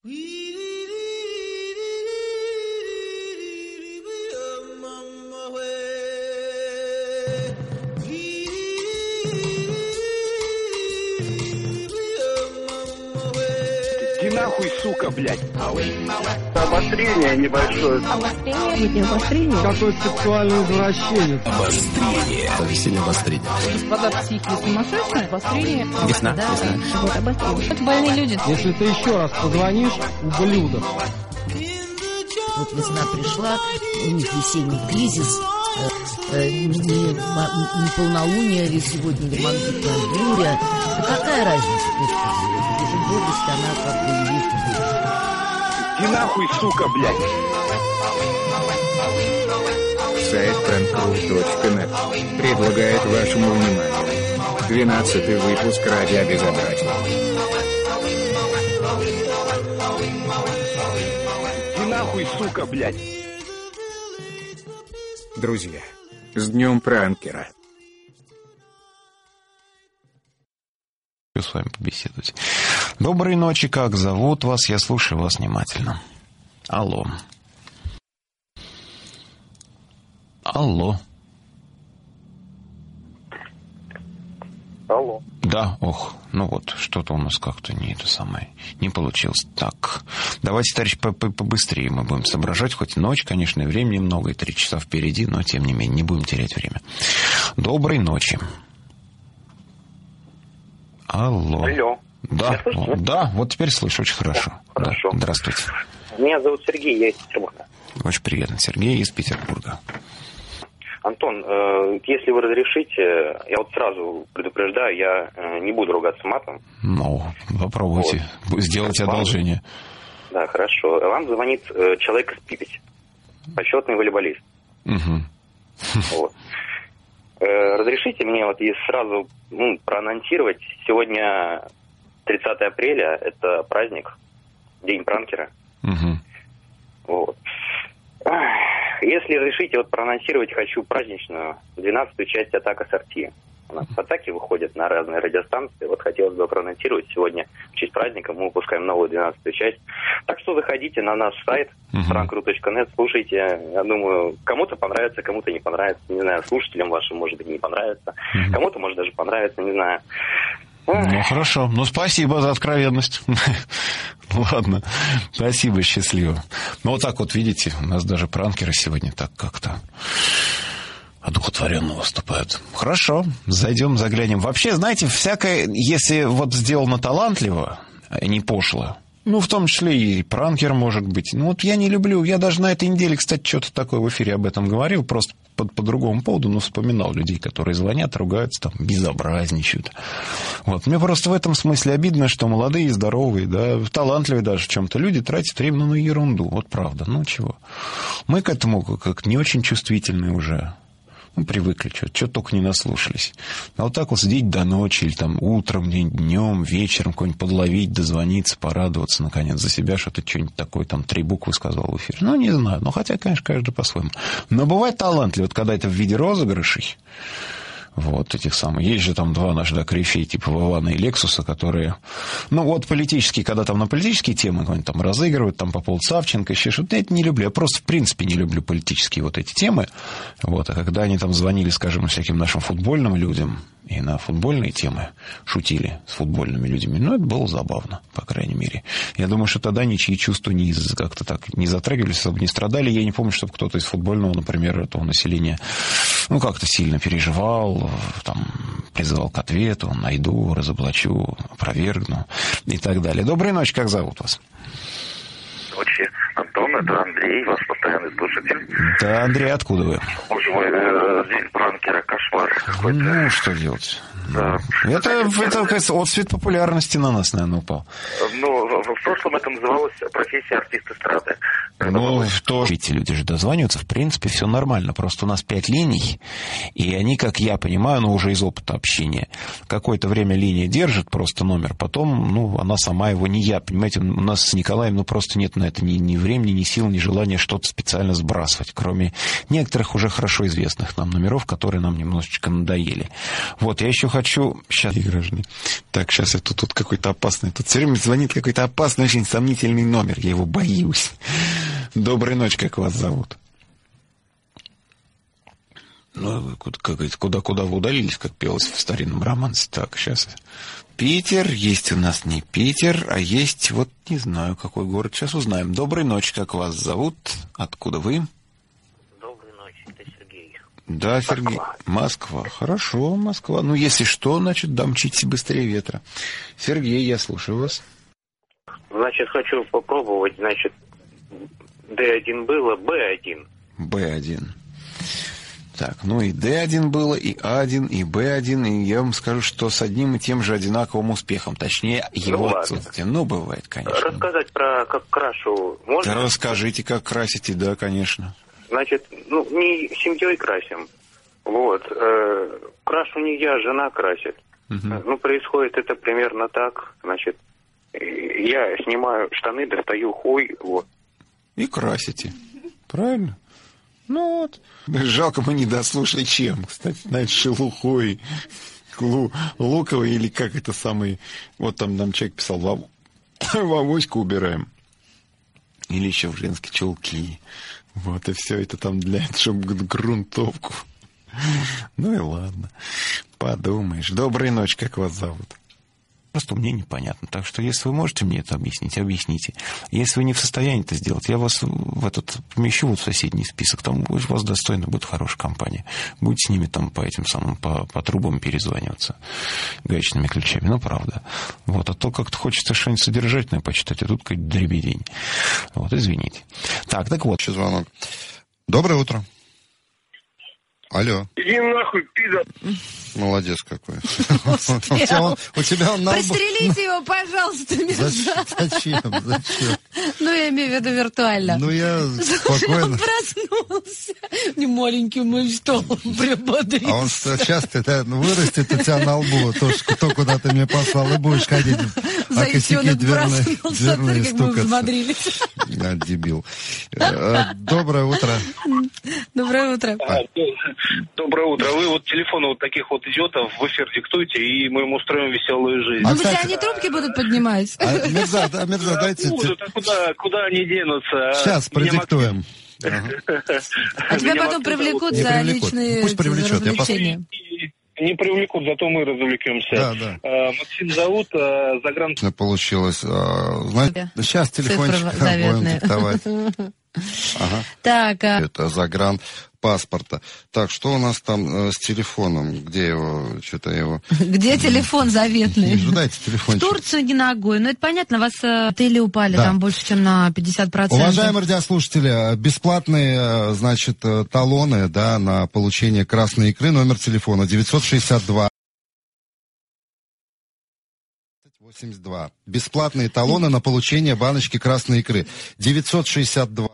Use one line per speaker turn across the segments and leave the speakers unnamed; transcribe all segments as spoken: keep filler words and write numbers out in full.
Нахуй, сука, блядь.
Обострение небольшое.
Обострение? Обострение?
Какой сексуальный извращенец.
Обострение. Повесили обострение.
Господа психи сумасшедшие. Обострение.
Весна.
Да.
Весна.
Вот обострение. Это больные люди.
Если ты еще раз позвонишь, ублюдок.
Вот весна пришла, у них весенний кризис, э, э, не, не, не полнолуние ли сегодня, или магнитная буря. Да какая разница, господи? Эта гордость, она как бы и есть гордость.
И нахуй, сука, блядь.
Сайт пранкру точка нет предлагает вашему вниманию двенадцатый выпуск «Ради безобразия».
И нахуй, сука, блядь.
Друзья, с днем пранкера.
С вами побеседовать. Доброй ночи, как зовут вас? Я слушаю вас внимательно. Алло. Алло.
Алло.
Да, ох, ну вот, что-то у нас как-то не это самое, не получилось. Так, давайте, товарищ, побыстрее мы будем соображать, хоть ночь, конечно, и времени много, и три часа впереди, но тем не менее, не будем терять время. Доброй ночи. Алло.
Алло.
Да, да, вот теперь слышу, очень хорошо.
Да, хорошо.
Да, здравствуйте.
Меня зовут Сергей, я из Петербурга.
Очень приятно, Сергей из Петербурга.
Антон, э, если вы разрешите, я вот сразу предупреждаю, я э, не буду ругаться матом.
Ну, попробуйте, вот. Сделайте вам одолжение.
Да, хорошо. Вам звонит э, человек из Припяти, почетный волейболист.
Угу.
Вот. Э, разрешите мне вот и сразу ну, проанонсировать, сегодня тридцатое апреля, это праздник, День пранкера.
Угу.
Вот. Если разрешите, вот проанонсировать хочу праздничную двенадцатую часть «Атака Сорти». У нас атаки выходят на разные радиостанции. Вот хотелось бы проанонсировать. Сегодня в честь праздника мы выпускаем новую двенадцатую часть. Так что заходите на наш сайт пранкру точка нет, слушайте. Я думаю, кому-то понравится, кому-то не понравится. Не знаю, слушателям вашим, может быть, не понравится. Uh-huh. Кому-то, может, даже понравится, не знаю.
Ну, хорошо. Ну, спасибо за откровенность. Ладно. Спасибо, счастливо. Ну, вот так вот, видите, у нас даже пранкеры сегодня так как-то одухотворенно выступают. Хорошо. Зайдем, заглянем. Вообще, знаете, всякое, если вот сделано талантливо, а не пошло, ну, в том числе и пранкер может быть. Ну, вот я не люблю. Я даже на этой неделе, кстати, что-то такое в эфире об этом говорил, просто по, по другому поводу, но вспоминал людей, которые звонят, ругаются, там, безобразничают. Вот. Мне просто в этом смысле обидно, что молодые, здоровые, да, талантливые даже в чем-то люди тратят время на ерунду. Вот правда. Ну, чего. Мы к этому как не очень чувствительны уже. Ну, привыкли, что-то, что только не наслушались. А вот так вот сидеть до ночи, или там утром, днем, вечером кого-нибудь подловить, дозвониться, порадоваться, наконец, за себя, что ты что-нибудь такое, там, три буквы сказал в эфире. Ну, не знаю. Ну, хотя, конечно, каждый по-своему. Но бывает талантливо, вот когда это в виде розыгрышей, вот этих самых. Есть же там два наших, да, корифеи, типа Вована и Лексуса, которые... Ну, вот политические, когда там на политические темы там разыгрывают, там по поводу Савченко, еще что-то. Я это не люблю. Я просто, в принципе, не люблю политические вот эти темы. Вот. А когда они там звонили, скажем, всяким нашим футбольным людям и на футбольные темы шутили с футбольными людьми, ну, это было забавно, по крайней мере. Я думаю, что тогда ничьи чувства не, как-то так не затрагивались, особо не страдали. Я не помню, чтобы кто-то из футбольного, например, этого населения, ну, как-то сильно переживал, там, призывал к ответу, найду, разоблачу, опровергну и так далее. Доброй ночи, как зовут вас?
Ночи, Антон, это Андрей, ваш постоянный слушатель.
Да, Андрей, откуда вы?
Боже мой, э, день пранкера, кошмар какой-то.
Ну, что делать?
Да.
Это, это, это отцвет популярности на нас, наверное, упал.
Ну, в, в прошлом это называлось профессия артист эстрады.
Ну, то... Эти люди же дозваниваются, в принципе, все нормально. Просто у нас пять линий, и они, как я понимаю, ну, уже из опыта общения, какое-то время линия держит просто номер, потом, ну, она сама его, не я, понимаете, у нас с Николаем, ну, просто нет на это ни, ни времени, ни сил, ни желания что-то специально сбрасывать, кроме некоторых уже хорошо известных нам номеров, которые нам немножечко надоели. Вот, я еще хочу... Сейчас, граждане. Так, сейчас это тут какой-то опасный... Тут все время звонит какой-то опасный, очень сомнительный номер, я его боюсь. Доброй ночи, как вас зовут? Ну, куда-куда вы удалились, как пелось в старинном романсе. Так, сейчас. Питер, есть у нас не Питер, а есть, вот не знаю, какой город. Сейчас узнаем. Доброй ночи, как вас зовут? Откуда вы?
Доброй ночи, это Сергей.
Да, Сергей. Москва. Москва. Хорошо, Москва. Ну, если что, значит, домчите быстрее ветра. Сергей, я слушаю вас.
Значит, хочу попробовать, значит, Д один было, Б один.
Б один. Так, ну и Д один было, и А один, и Б один, и я вам скажу, что с одним и тем же одинаковым успехом. Точнее, его ну, отсутствие. Ну, бывает, конечно.
Рассказать про как крашу можно?
Да расскажите, как красите, да, конечно.
Значит, ну, не семьей красим. Вот. Э, крашу не я, жена красит. Угу. Ну, происходит это примерно так. Значит, я снимаю штаны, достаю хуй, вот.
И красите. Правильно? Ну вот. Жалко, мы не дослушали, чем. Кстати, знаете, шелухой, лу, луковый или как это самый... Вот там нам человек писал, в авоську убираем. Или еще в женские чулки. Вот, и все это там для... чтобы грунтовку. Ну и ладно. Подумаешь. Доброй ночи, как вас зовут? Просто мне непонятно. Так что, если вы можете мне это объяснить, объясните. Если вы не в состоянии это сделать, я вас в этот помещу вот в соседний список. Там у вас достойно будет хорошая компания. Будете с ними там по этим самым, по, по трубам перезваниваться гаечными ключами. Ну, правда. Вот. А то как-то хочется что-нибудь содержательное почитать, а тут какой-то дребедень. Вот, извините. Так, так вот.
Еще звонок. Доброе утро. Алло.
Иди нахуй, пидор.
Молодец какой. У тебя он на лбу.
Пристрелите его, пожалуйста,
Зачем? Зачем?
Ну, я имею в виду виртуально.
Ну, я спокойно.
Он проснулся. Не маленький мой стол приободрился.
А он что, часто вырастет у тебя на лбу, то, куда ты мне послал, и будешь ходить, а косяки дверные стукаться. А, дебил. Доброе утро.
Доброе утро.
Доброе утро. Вы вот телефоны вот таких вот идиотов в эфир диктуйте, и мы им устроим веселую жизнь.
Ну, а, они трубки будут поднимать.
А, Мирза, да, Мирза, дайте...
Будут, а куда, куда они денутся?
Сейчас, продиктуем.
А тебя потом привлекут за личные развлечения.
Не привлекут, зато мы развлекемся.
Да, да.
А, Максим зовут, а, загран...
Получилось. А, знаете, сейчас телефончик будем диктовать. Ага.
Так, а...
Это загран паспорта. Так, что у нас там э, с телефоном? Где его? Что-то его...
Где телефон заветный?
Не дайте телефончик.
В Турцию не ногой. Ну, это понятно, у вас э, отели упали, да, там больше, чем на пятьдесят процентов.
Уважаемые радиослушатели, бесплатные, значит, талоны, да, на получение красной икры. Номер телефона девятьсот шестьдесят два восемьдесят два. Бесплатные талоны на получение баночки красной икры. девятьсот шестьдесят два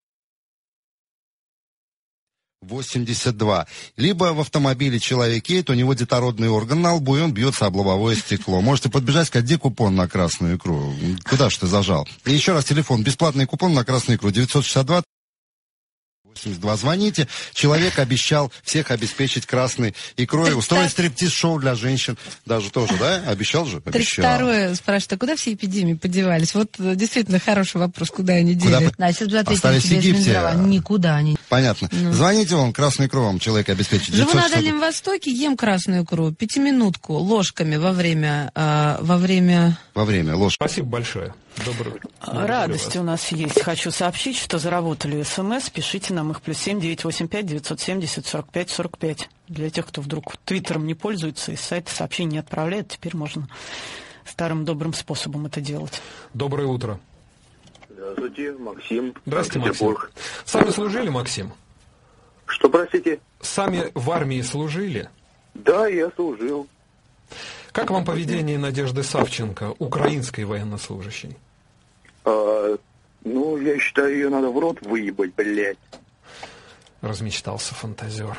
восемьдесят два. Либо в автомобиле человек едет, у него детородный орган на лбу, и он бьется об лобовое стекло. Можете подбежать, сказать, где купон на красную икру? Куда ж ты зажал? И еще раз телефон. Бесплатный купон на красную икру. девятьсот шестьдесят два восемьдесят два. Звоните. Человек обещал всех обеспечить красной икрой. Устроить стриптиз-шоу для женщин. Даже тоже, да? Обещал же? Обещал.
тридцать второе спрашивает, а куда все эпидемии подевались? Вот действительно хороший вопрос, куда они делись. Куда... Да, сейчас бы
остались в Египте.
Никуда они.
Понятно. Ну. Звоните вам, красную икру вам человек обеспечит.
Живу на Дальнем Востоке, ем красную икру. Пятиминутку ложками во время... Э, во время...
Во время ложки.
Спасибо большое. Доброе утро.
Радость у нас есть. Хочу сообщить, что заработали СМС. Пишите нам их плюс семь девятьсот восемьдесят пять девятьсот семьдесят сорок пять сорок пять. Для тех, кто вдруг твиттером не пользуется, из сайта сообщений не отправляет, теперь можно старым добрым способом это делать.
Доброе утро.
Здравствуйте, Максим.
Здравствуйте, Максим. Сами служили, Максим?
Что, простите?
Сами в армии служили?
Да, я служил.
Как вам поведение Надежды Савченко, украинской военнослужащей?
А,
Ну, я считаю, ее надо в рот выебать, блядь.
Размечтался фантазер.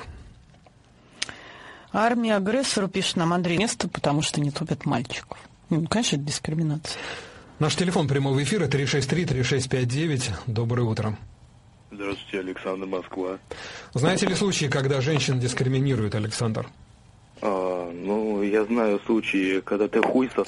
Армия агрессору, пишет нам Андрей, место, потому что не топят мальчиков. Ну, конечно, это дискриминация.
Наш телефон прямого эфира три шесть три три шесть пять девять. Доброе утро.
Здравствуйте, Александр, Москва.
Знаете ли случаи, когда женщин дискриминируют, Александр?
А, ну, я знаю случаи, когда ты хуй со...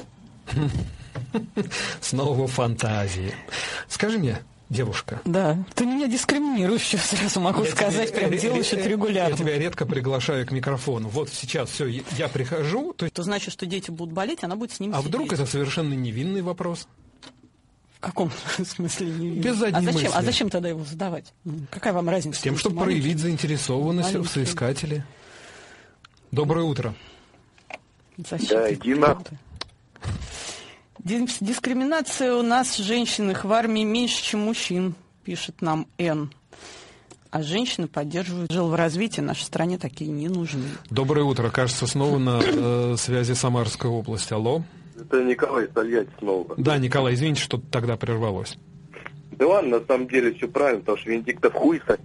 Снова фантазии. Скажи мне, девушка.
Да, ты меня дискриминируешь, что сразу могу я сказать, тебя, прям делаешь это регулярно.
Я тебя редко приглашаю к микрофону. Вот сейчас все, я прихожу. То,
то значит, что дети будут болеть, она будет с ними
А
сидеть.
Вдруг это совершенно невинный вопрос?
В каком смысле невинный?
Без задней
а зачем,
мысли.
А зачем тогда его задавать? Какая вам разница?
С тем, чтобы маленький? проявить заинтересованность маленький. в соискателе. Доброе утро.
Защита.
Да, иди на...
Дискриминация у нас женщин их в армии меньше, чем мужчин, пишет нам Н. А женщины поддерживают жил в развитии, нашей стране такие не нужны.
Доброе утро. Кажется, снова на э, связи Самарской области. Алло.
Это Николай Тольятти снова.
Да, Николай, извините, что тогда прервалось.
Да ладно, на самом деле все правильно, потому что Венедиктов хуй со...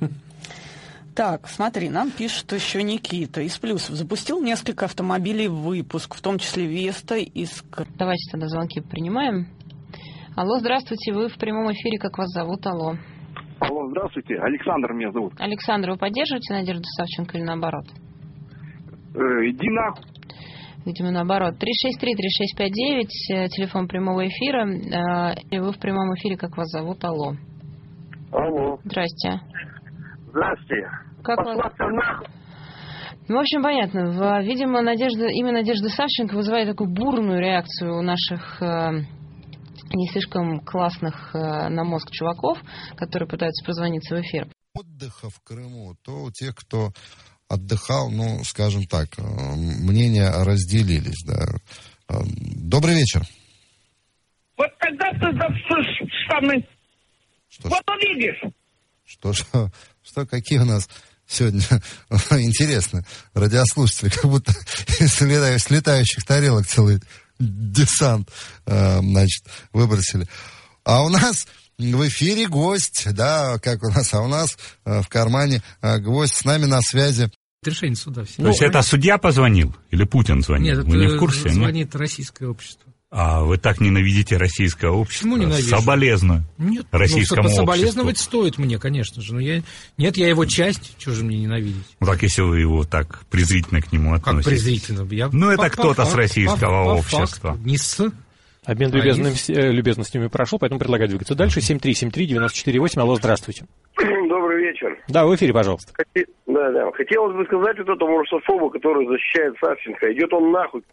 Так, смотри, нам пишет еще Никита из плюсов. Запустил несколько автомобилей в выпуск, в том числе Веста и Скр.
Давайте тогда звонки принимаем. Алло, здравствуйте, вы в прямом эфире, как вас зовут? Алло.
Алло, здравствуйте, Александр меня зовут.
Александр, вы поддерживаете Надежду Савченко или наоборот?
Э, иди нахуй.
Видимо, наоборот. три шесть три три шесть пять девять, телефон прямого эфира. Вы в прямом эфире, как вас зовут? Алло.
Алло.
Здрасте.
Здравствуйте.
Как вас... Ну, в общем, понятно. Видимо, Надежда, имя Надежды Савченко вызывает такую бурную реакцию у наших э, не слишком классных э, на мозг чуваков, которые пытаются позвониться в эфир.
Отдыха в Крыму, то у тех, кто отдыхал, ну, скажем так, мнения разделились, да. Добрый вечер.
Вот когда ты запсышь штаны,
что,
вот увидишь.
Что, что, что, какие у нас сегодня, интересно, радиослушатели, как будто из летающих тарелок целый десант, значит, выбросили. А у нас в эфире гость, да, как у нас, а у нас в кармане гвоздь, с нами на связи.
Решение суда. Все.
То есть это судья позвонил или Путин звонил?
Нет,
вы не в курсе?
Звонит
нет?
Российское общество.
А вы так ненавидите российское общество?
Почему ненавижу?
Соболезную.
Нет,
российскому
ну, соболезновать
обществу.
Стоит мне, конечно же. Но я... Нет, я его часть, чего же мне ненавидеть?
Ну так, если вы его так презрительно к нему относитесь.
Как презрительно? Я...
Ну это
по,
кто-то
по,
с российского
по,
общества.
По не с...
Обмен любезностями, а любезностями прошел, поэтому предлагаю двигаться дальше. семь три семь три девять четыре восемь. Алло, здравствуйте.
Добрый вечер.
Да, в эфире, пожалуйста.
Хоти... Да, да. Хотелось бы сказать вот этому русофобу, который защищает Савченко. Идет он нахуй.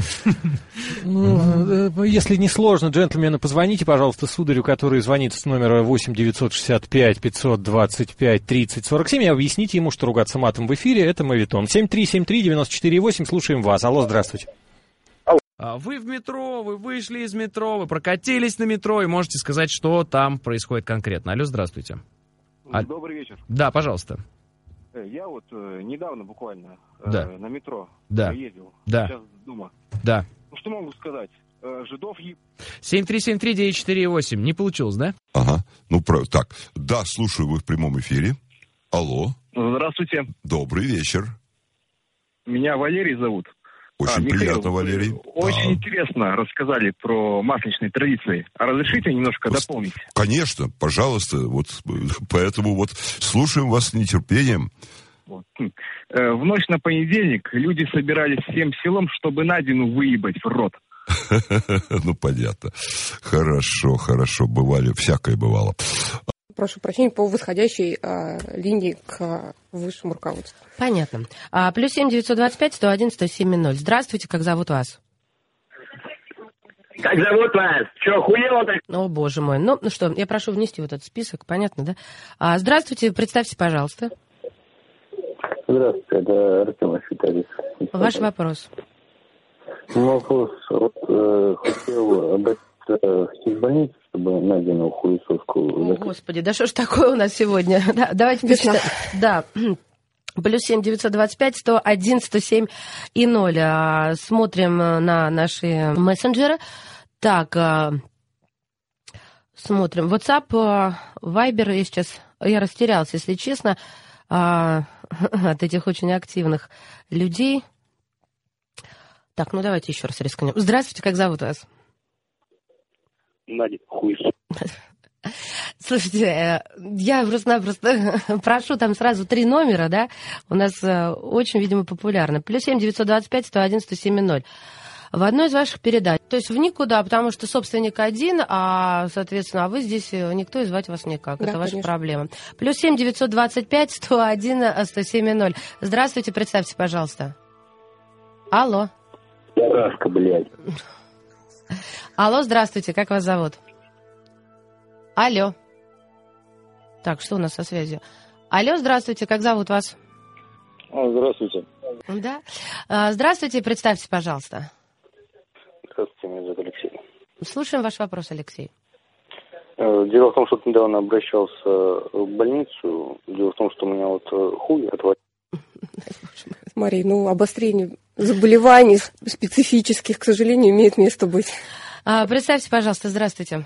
Ну, если не сложно, джентльмены, позвоните, пожалуйста, сударю, который звонит с номера восемь девятьсот шестьдесят пять пятьсот двадцать пять тридцать сорок семь, и объясните ему, что ругаться матом в эфире — это моветон. семь три семь три девять четыре восемь, слушаем вас. Алло, здравствуйте.
Вы в метро, вы вышли из метро, вы прокатились на метро и можете сказать, что там происходит конкретно. Алло, здравствуйте.
Добрый вечер.
Да, пожалуйста.
Я вот э, недавно буквально
да.
э, на метро
да.
ездил.
Да.
Сейчас дома.
Да.
Ну что могу сказать? Э, жидов еб...
семь три семь три девять четыре восемь. Не получилось, да?
Ага. Ну, про... так. Да, слушаю, вы в прямом эфире. Алло.
Здравствуйте.
Добрый вечер.
Меня Валерий зовут.
Очень а,
Михаил,
приятно, Валерий.
Очень
а.
интересно рассказали про масличные традиции. А разрешите немножко Пос... дополнить?
Конечно, пожалуйста. Вот поэтому вот слушаем вас с нетерпением.
Вот. В ночь на понедельник люди собирались всем селом, чтобы Надину выебать в рот.
Ну, понятно. Хорошо, хорошо. Бывали, всякое бывало.
Прошу прощения, по восходящей а, линии к высшему руководству.
Понятно. А, плюс семь девятьсот двадцать пять сто один сто семь ноль. Здравствуйте, как зовут вас?
Как зовут вас? Че, охуел-то?
О, боже мой. Ну, ну что, я прошу внести вот этот список, понятно, да? А, здравствуйте, представьте, пожалуйста.
Здравствуйте, это Артем Виталий.
Ваш вопрос.
Вопрос. Вот э, хотел обратиться в больницу, чтобы Надину хуесоску...
О, Господи, да что ж такое у нас сегодня? Да, давайте пишите. Да. Плюс семь девятьсот двадцать пять сто один сто семь и ноль. Смотрим на наши мессенджеры. Так, Смотрим. WhatsApp, Viber, я сейчас, я растерялась, если честно, от этих очень активных людей. Так, ну давайте еще раз рискнем. Здравствуйте, как зовут вас?
Надя, хуй.
Слушайте, я просто-напросто прошу там сразу три номера, да? У нас очень, видимо, популярно. Плюс семь девятьсот двадцать пять сто один сто семь ноль. В одной из ваших передач. То есть в никуда, потому что собственник один, а, соответственно, а вы здесь, никто и звать вас никак. Да, это ваша конечно. Проблема. Плюс семь девятьсот двадцать пять сто один сто семь ноль. Здравствуйте, представьте, пожалуйста. Алло.
Раска, блядь.
Алло, здравствуйте, как вас зовут? Алло. Так, что у нас со связью? Алло, здравствуйте, как зовут вас?
Здравствуйте.
Да. Здравствуйте, представьте, пожалуйста.
Здравствуйте, меня зовут Алексей.
Слушаем ваш вопрос, Алексей.
Дело в том, что недавно обращался в больницу. Дело в том, что у меня вот хуй отвалил.
Мария, ну, обострение заболеваний специфических, к сожалению, имеет место быть.
А, представьте, пожалуйста, здравствуйте.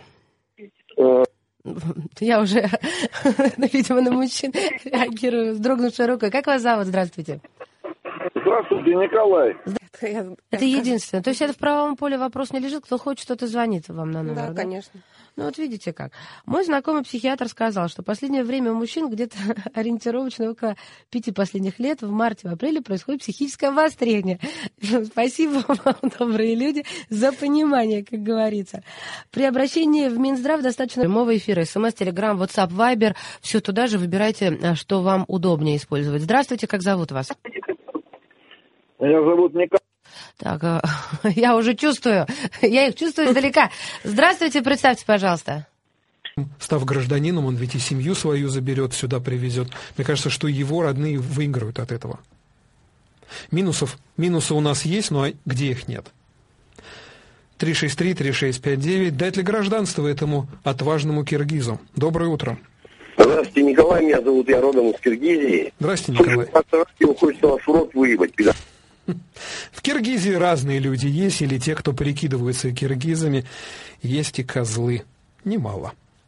Я уже, видимо, на мужчин реагирую, вздрогнувшей рукой. Как вас зовут? Здравствуйте.
Здравствуйте, Николай.
Это единственное. То есть это в правом поле вопрос не лежит, кто хочет, тот и звонит вам на номер.
Да,
да?
конечно.
Ну вот видите как. Мой знакомый психиатр сказал, что в последнее время у мужчин где-то ориентировочно около пяти последних лет в марте-апреле происходит психическое обострение. Спасибо вам, добрые люди, за понимание, как говорится. При обращении в Минздрав достаточно прямого эфира, смс, телеграм, WhatsApp, Viber. Все туда же выбирайте, что вам удобнее использовать. Здравствуйте, как зовут вас?
Меня зовут Николай.
Так, я уже чувствую, я их чувствую издалека. Здравствуйте, представьте, пожалуйста.
Став гражданином, он ведь и семью свою заберет, сюда привезет. Мне кажется, что его родные выиграют от этого. Минусов, минусы у нас есть, но где их нет? три шесть три три шесть пять девять. Дать ли гражданство этому отважному киргизу? Доброе утро.
Здравствуйте, Николай, меня зовут, я родом из Киргизии.
Здравствуйте, Николай.
Хочется вас в рот выебать, пидор.
В Киргизии разные люди есть, или те, кто прикидывается киргизами, есть и козлы. Немало.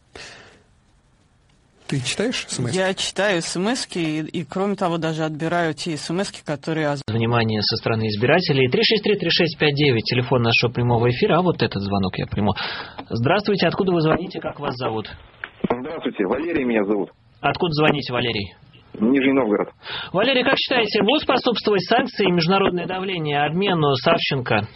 Ты читаешь смс?
Я читаю смс-ки, и, и, кроме того, даже отбираю те смс-ки, которые...
Внимание со стороны избирателей. три шесть три три шесть пять девять, телефон нашего прямого эфира, а вот этот звонок я приму. Здравствуйте, откуда вы звоните, как вас зовут?
Здравствуйте, Валерий меня зовут.
Откуда звоните, Валерий?
Нижний Новгород.
Валерий, как считаете, будут способствовать санкции и международное давление обмену Савченко?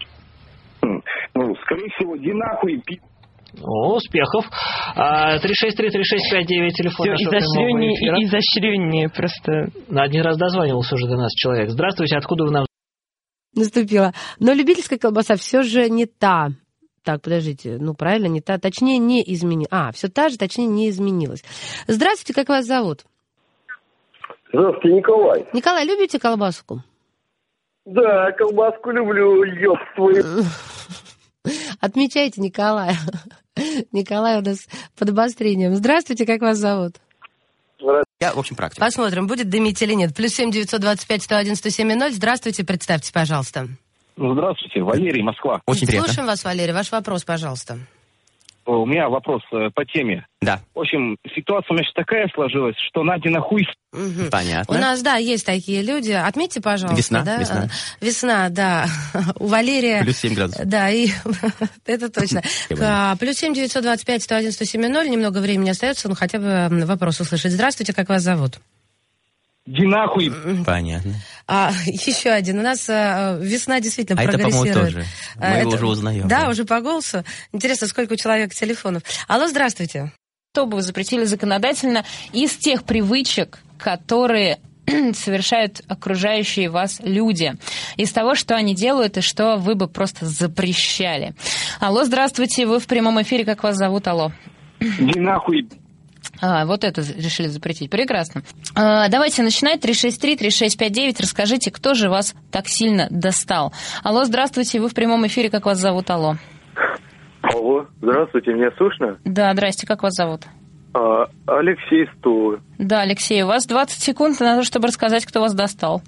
Ну, скорее всего, иди нахуй, пи***.
О, успехов. три шесть три три шесть пять девять, телефон
Все
нашего прямого эфира.
изощреннее и изощреннее просто.
На один раз дозванивался уже до нас человек. Здравствуйте, откуда вы нам...
Наступила. Но любительская колбаса все же не та. Так, подождите, ну правильно, не та, точнее не изменилась. А, все та же, точнее не изменилась. Здравствуйте, как вас зовут?
Здравствуйте, Николай.
Николай, любите колбаску?
Да, колбаску люблю, ёб твою.
Отмечайте Николая. Николай у нас под обострением. Здравствуйте, как вас зовут?
Я, в общем, практик.
Посмотрим, будет дымить или нет. Плюс семь девятьсот двадцать пять сто один сто семь ноль. Здравствуйте, представьте, пожалуйста.
Здравствуйте, Валерий, Москва.
Очень приятно.
Слушаем вас, Валерий. Ваш вопрос, пожалуйста.
У меня вопрос э, по теме.
Да.
В общем, ситуация у меня такая сложилась, что Надя нахуй...
Угу.
Понятно.
У нас, да, есть такие люди. Отметьте, пожалуйста.
Весна,
да?
весна.
Весна, да. У Валерия...
Плюс семь градусов.
Да, и это точно. Плюс семь девятьсот двадцать пять сто один сто семь ноль. Немного времени остается, но хотя бы вопрос услышать. Здравствуйте, как вас зовут?
Иди нахуй.
Понятно.
А, еще один. У нас а, весна действительно
а
прогрессирует.
Это, по-моему, тоже. Мы
а,
его
это...
уже узнаем.
Да,
да,
уже по голосу. Интересно, сколько у человека телефонов. Алло, здравствуйте.
Что бы вы запретили законодательно из тех привычек, которые совершают окружающие вас люди, из того, что они делают и что вы бы просто запрещали. Алло, здравствуйте, вы в прямом эфире, как вас зовут? Алло.
Иди нахуй.
А, вот это решили запретить. Прекрасно. А, давайте начинать. три шесть три три шесть пять девять. Расскажите, кто же вас так сильно достал. Алло, здравствуйте, вы в прямом эфире, как вас зовут? Алло.
Алло, здравствуйте, меня слышно?
Да, здрасте, как вас зовут?
А, Алексей Стулы.
Да, Алексей, у вас двадцать секунд на то, чтобы рассказать, кто вас достал.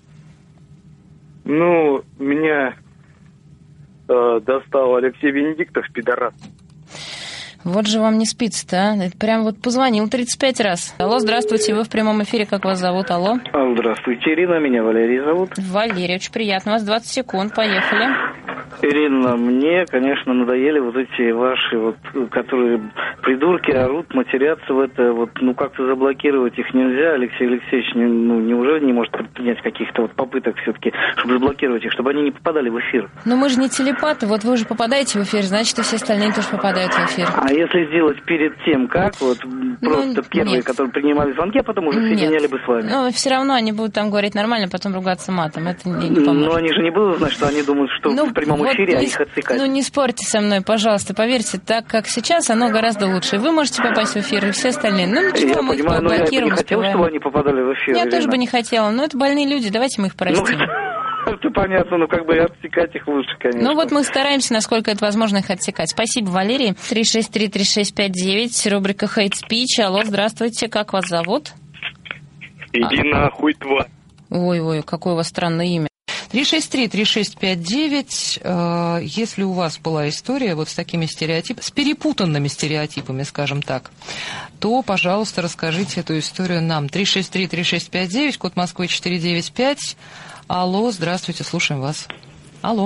Ну, меня э, достал Алексей Венедиктов, пидорас.
Вот же вам не спится-то, а? Это прям вот позвонил тридцать пять раз. Алло, здравствуйте, вы в прямом эфире, как вас зовут? Алло.
Здравствуйте, Ирина, меня Валерий зовут.
Валерий, очень приятно. У вас двадцать секунд, поехали.
Ирина, мне, конечно, надоели вот эти ваши, вот, которые придурки орут, матерятся в это, вот, ну, как-то заблокировать их нельзя. Алексей Алексеевич, не, ну, неужели не может предпринять каких-то вот попыток все-таки, чтобы заблокировать их, чтобы они не попадали в эфир?
Ну, мы же не телепаты, вот вы же попадаете в эфир, значит, и все остальные тоже попадают в эфир.
А если сделать перед тем, как, вот, просто
ну,
первые,
нет.
которые принимали звонки, а потом уже соединяли бы с вами?
Ну, все равно они будут там говорить нормально, потом ругаться матом, это не, не поможет.
Но они же не будут знать, что они думают, что ну, в прямом
вот
эфире,
не,
а их отсекать.
Ну, не спорьте со мной, пожалуйста, поверьте, так как сейчас, оно гораздо лучше. Вы можете попасть в эфир, и все остальные. Ну, ничего,
я
мы
понимаю,
их
но я бы не хотел,
успеваем.
чтобы они попадали в эфир.
Я
Ирина.
тоже бы не хотела, но это больные люди, давайте мы их простим.
Ну, это понятно, но как бы отсекать их лучше, конечно.
Ну, вот мы стараемся, насколько это возможно, их отсекать. Спасибо, Валерий. три шесть три три шесть пять девять, рубрика Hate Speech. Алло, здравствуйте, как вас зовут?
Иди а. нахуй, тварь.
Ой-ой, какое у вас странное имя.
три шесть три три шесть пять девять. Если у вас была история вот с такими стереотипами, с перепутанными стереотипами, скажем так, то, пожалуйста, расскажите эту историю нам. три шесть три три шесть пять девять, код Москвы четыре девять пять. Алло, здравствуйте, слушаем вас. Алло.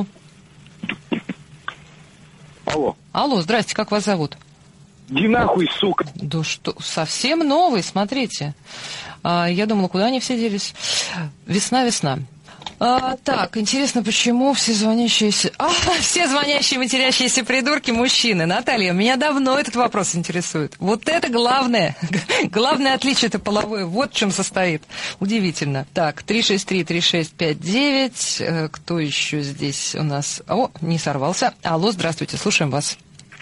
Алло.
Алло, здрасте, как вас зовут?
Иди нахуй, сука.
Да что, совсем новый, смотрите. А, я думала, куда они все делись. Весна, весна. А, так, интересно, почему все звонящиеся... А, все звонящие, матерящиеся придурки мужчины. Наталья, меня давно этот вопрос интересует. Вот это главное. Главное отличие это половое. Вот в чем состоит. Удивительно. Так, три шесть три три шесть пять девять. Кто еще здесь у нас? О, не сорвался. Алло, здравствуйте, слушаем вас.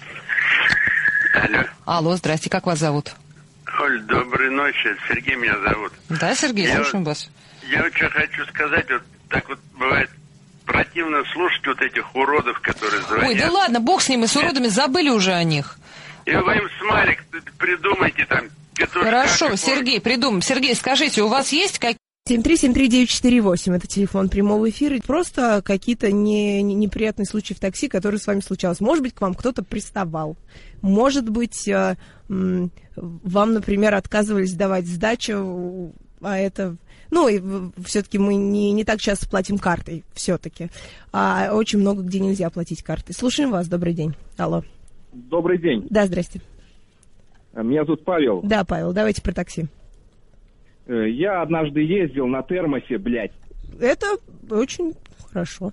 Алло.
Алло, здрасте, как вас зовут?
Оль, доброй ночи, Сергей меня зовут.
Да, Сергей,
я
слушаем
вот,
вас.
Я вот что хочу сказать, вот так вот бывает противно слушать вот этих уродов, которые звонят.
Ой, да ладно, бог с ними, с уродами, забыли уже о них.
И вы им смайлик придумайте там. Петушка,
хорошо, Сергей, придумаем. Сергей, скажите, у вас есть какие...
семь три семь три девять четыре восемь, это телефон прямого эфира. Просто какие-то не, не, неприятные случаи в такси, которые с вами случалось. Может быть, к вам кто-то приставал. Может быть, э, э, вам, например, отказывались давать сдачу, а это... Ну, и все-таки мы не, не так часто платим картой, все-таки. А очень много где нельзя платить картой. Слушаем вас, добрый день. Алло.
Добрый день.
Да, здрасте.
Меня зовут Павел.
Да, Павел, давайте про такси.
Я однажды ездил на термосе, блядь.
Это очень хорошо.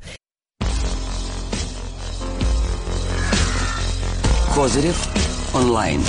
Козырев онлайн.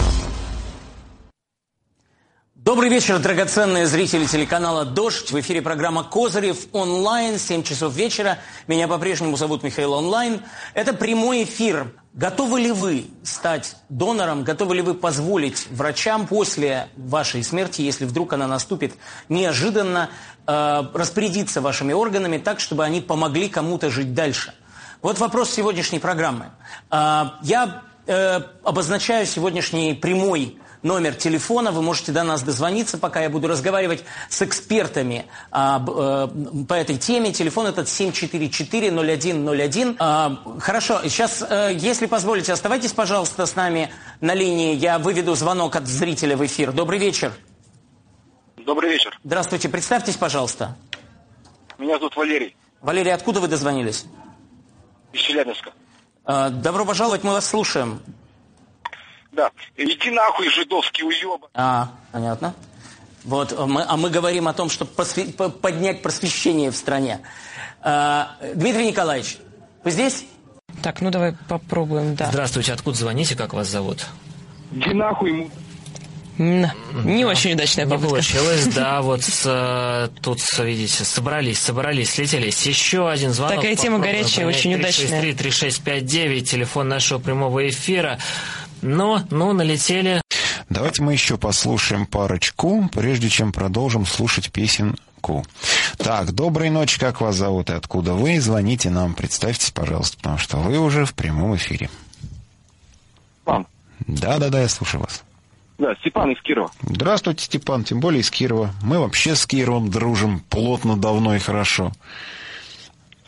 Добрый вечер, драгоценные зрители телеканала «Дождь». В эфире программа «Козырев онлайн», семь часов вечера. Меня по-прежнему зовут Михаил Онлайн. Это прямой эфир. Готовы ли вы стать донором? Готовы ли вы позволить врачам после вашей смерти, если вдруг она наступит неожиданно, э, распорядиться вашими органами так, чтобы они помогли кому-то жить дальше? Вот вопрос сегодняшней программы. Э, я э, обозначаю сегодняшний прямой номер телефона, вы можете до нас дозвониться, пока я буду разговаривать с экспертами а, а, по этой теме. Телефон этот семь четыре четыре ноль один ноль один. А, хорошо, сейчас, а, если позволите, оставайтесь, пожалуйста, с нами на линии. Я выведу звонок от зрителя в эфир. Добрый вечер.
Добрый вечер.
Здравствуйте, представьтесь, пожалуйста.
Меня зовут Валерий.
Валерий, откуда вы дозвонились?
Из Челябинска.
А, добро пожаловать, мы вас слушаем.
Да. Иди нахуй, жидовский уёбок.
А, понятно. Вот, мы, а мы говорим о том, чтобы просве... поднять просвещение в стране. А, Дмитрий Николаевич, вы здесь?
Так, ну давай попробуем, да.
Здравствуйте, откуда звоните, как вас зовут?
Иди нахуй ему.
Не да. очень удачная попытка.
Не получилось, да, вот с, тут, видите, собрались, собрались, слетелись. Еще один звонок.
Такая тема горячая, очень удачная.
три шесть три три шесть пять девять, телефон нашего прямого эфира. Ну, ну, налетели.
Давайте мы еще послушаем парочку, прежде чем продолжим слушать песенку. Так, доброй ночи, как вас зовут и откуда вы? Звоните нам, представьтесь, пожалуйста, потому что вы уже в прямом эфире.
Степан.
Да-да-да, я слушаю вас.
Да, Степан из Кирова.
Здравствуйте, Степан, тем более из Кирова. Мы вообще с Кировом дружим плотно, давно и хорошо.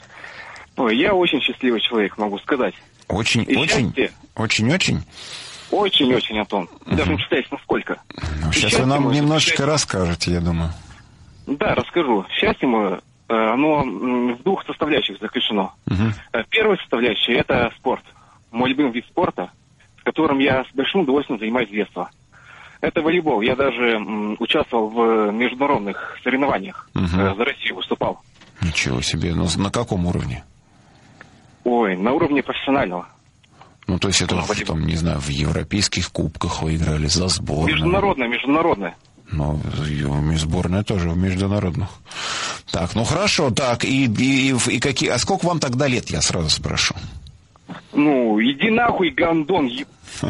Ой, я очень счастливый человек, могу сказать.
Очень,
и
очень,
счастье.
очень, очень.
Очень-очень, Антон. Даже не представляете, насколько.
Ну, сейчас вы нам немножечко счастье... расскажете, я думаю.
Да, расскажу. Счастье мое, оно в двух составляющих заключено. Угу. Первая составляющая – это спорт. Мой любимый вид спорта, с которым я с большим удовольствием занимаюсь с детства. Это волейбол. Я даже м, участвовал в международных соревнованиях. Угу. э, за Россию выступал.
Ничего себе. Но на каком уровне?
Ой, на уровне профессионального.
Ну, то есть это, в, там, не знаю, в европейских кубках вы играли за сборную?
Международная, международная.
Ну, сборная тоже в международных. Так, ну хорошо, так, и, и, и какие... А сколько вам тогда лет, я сразу спрошу?
Ну, иди нахуй, гандон, еб...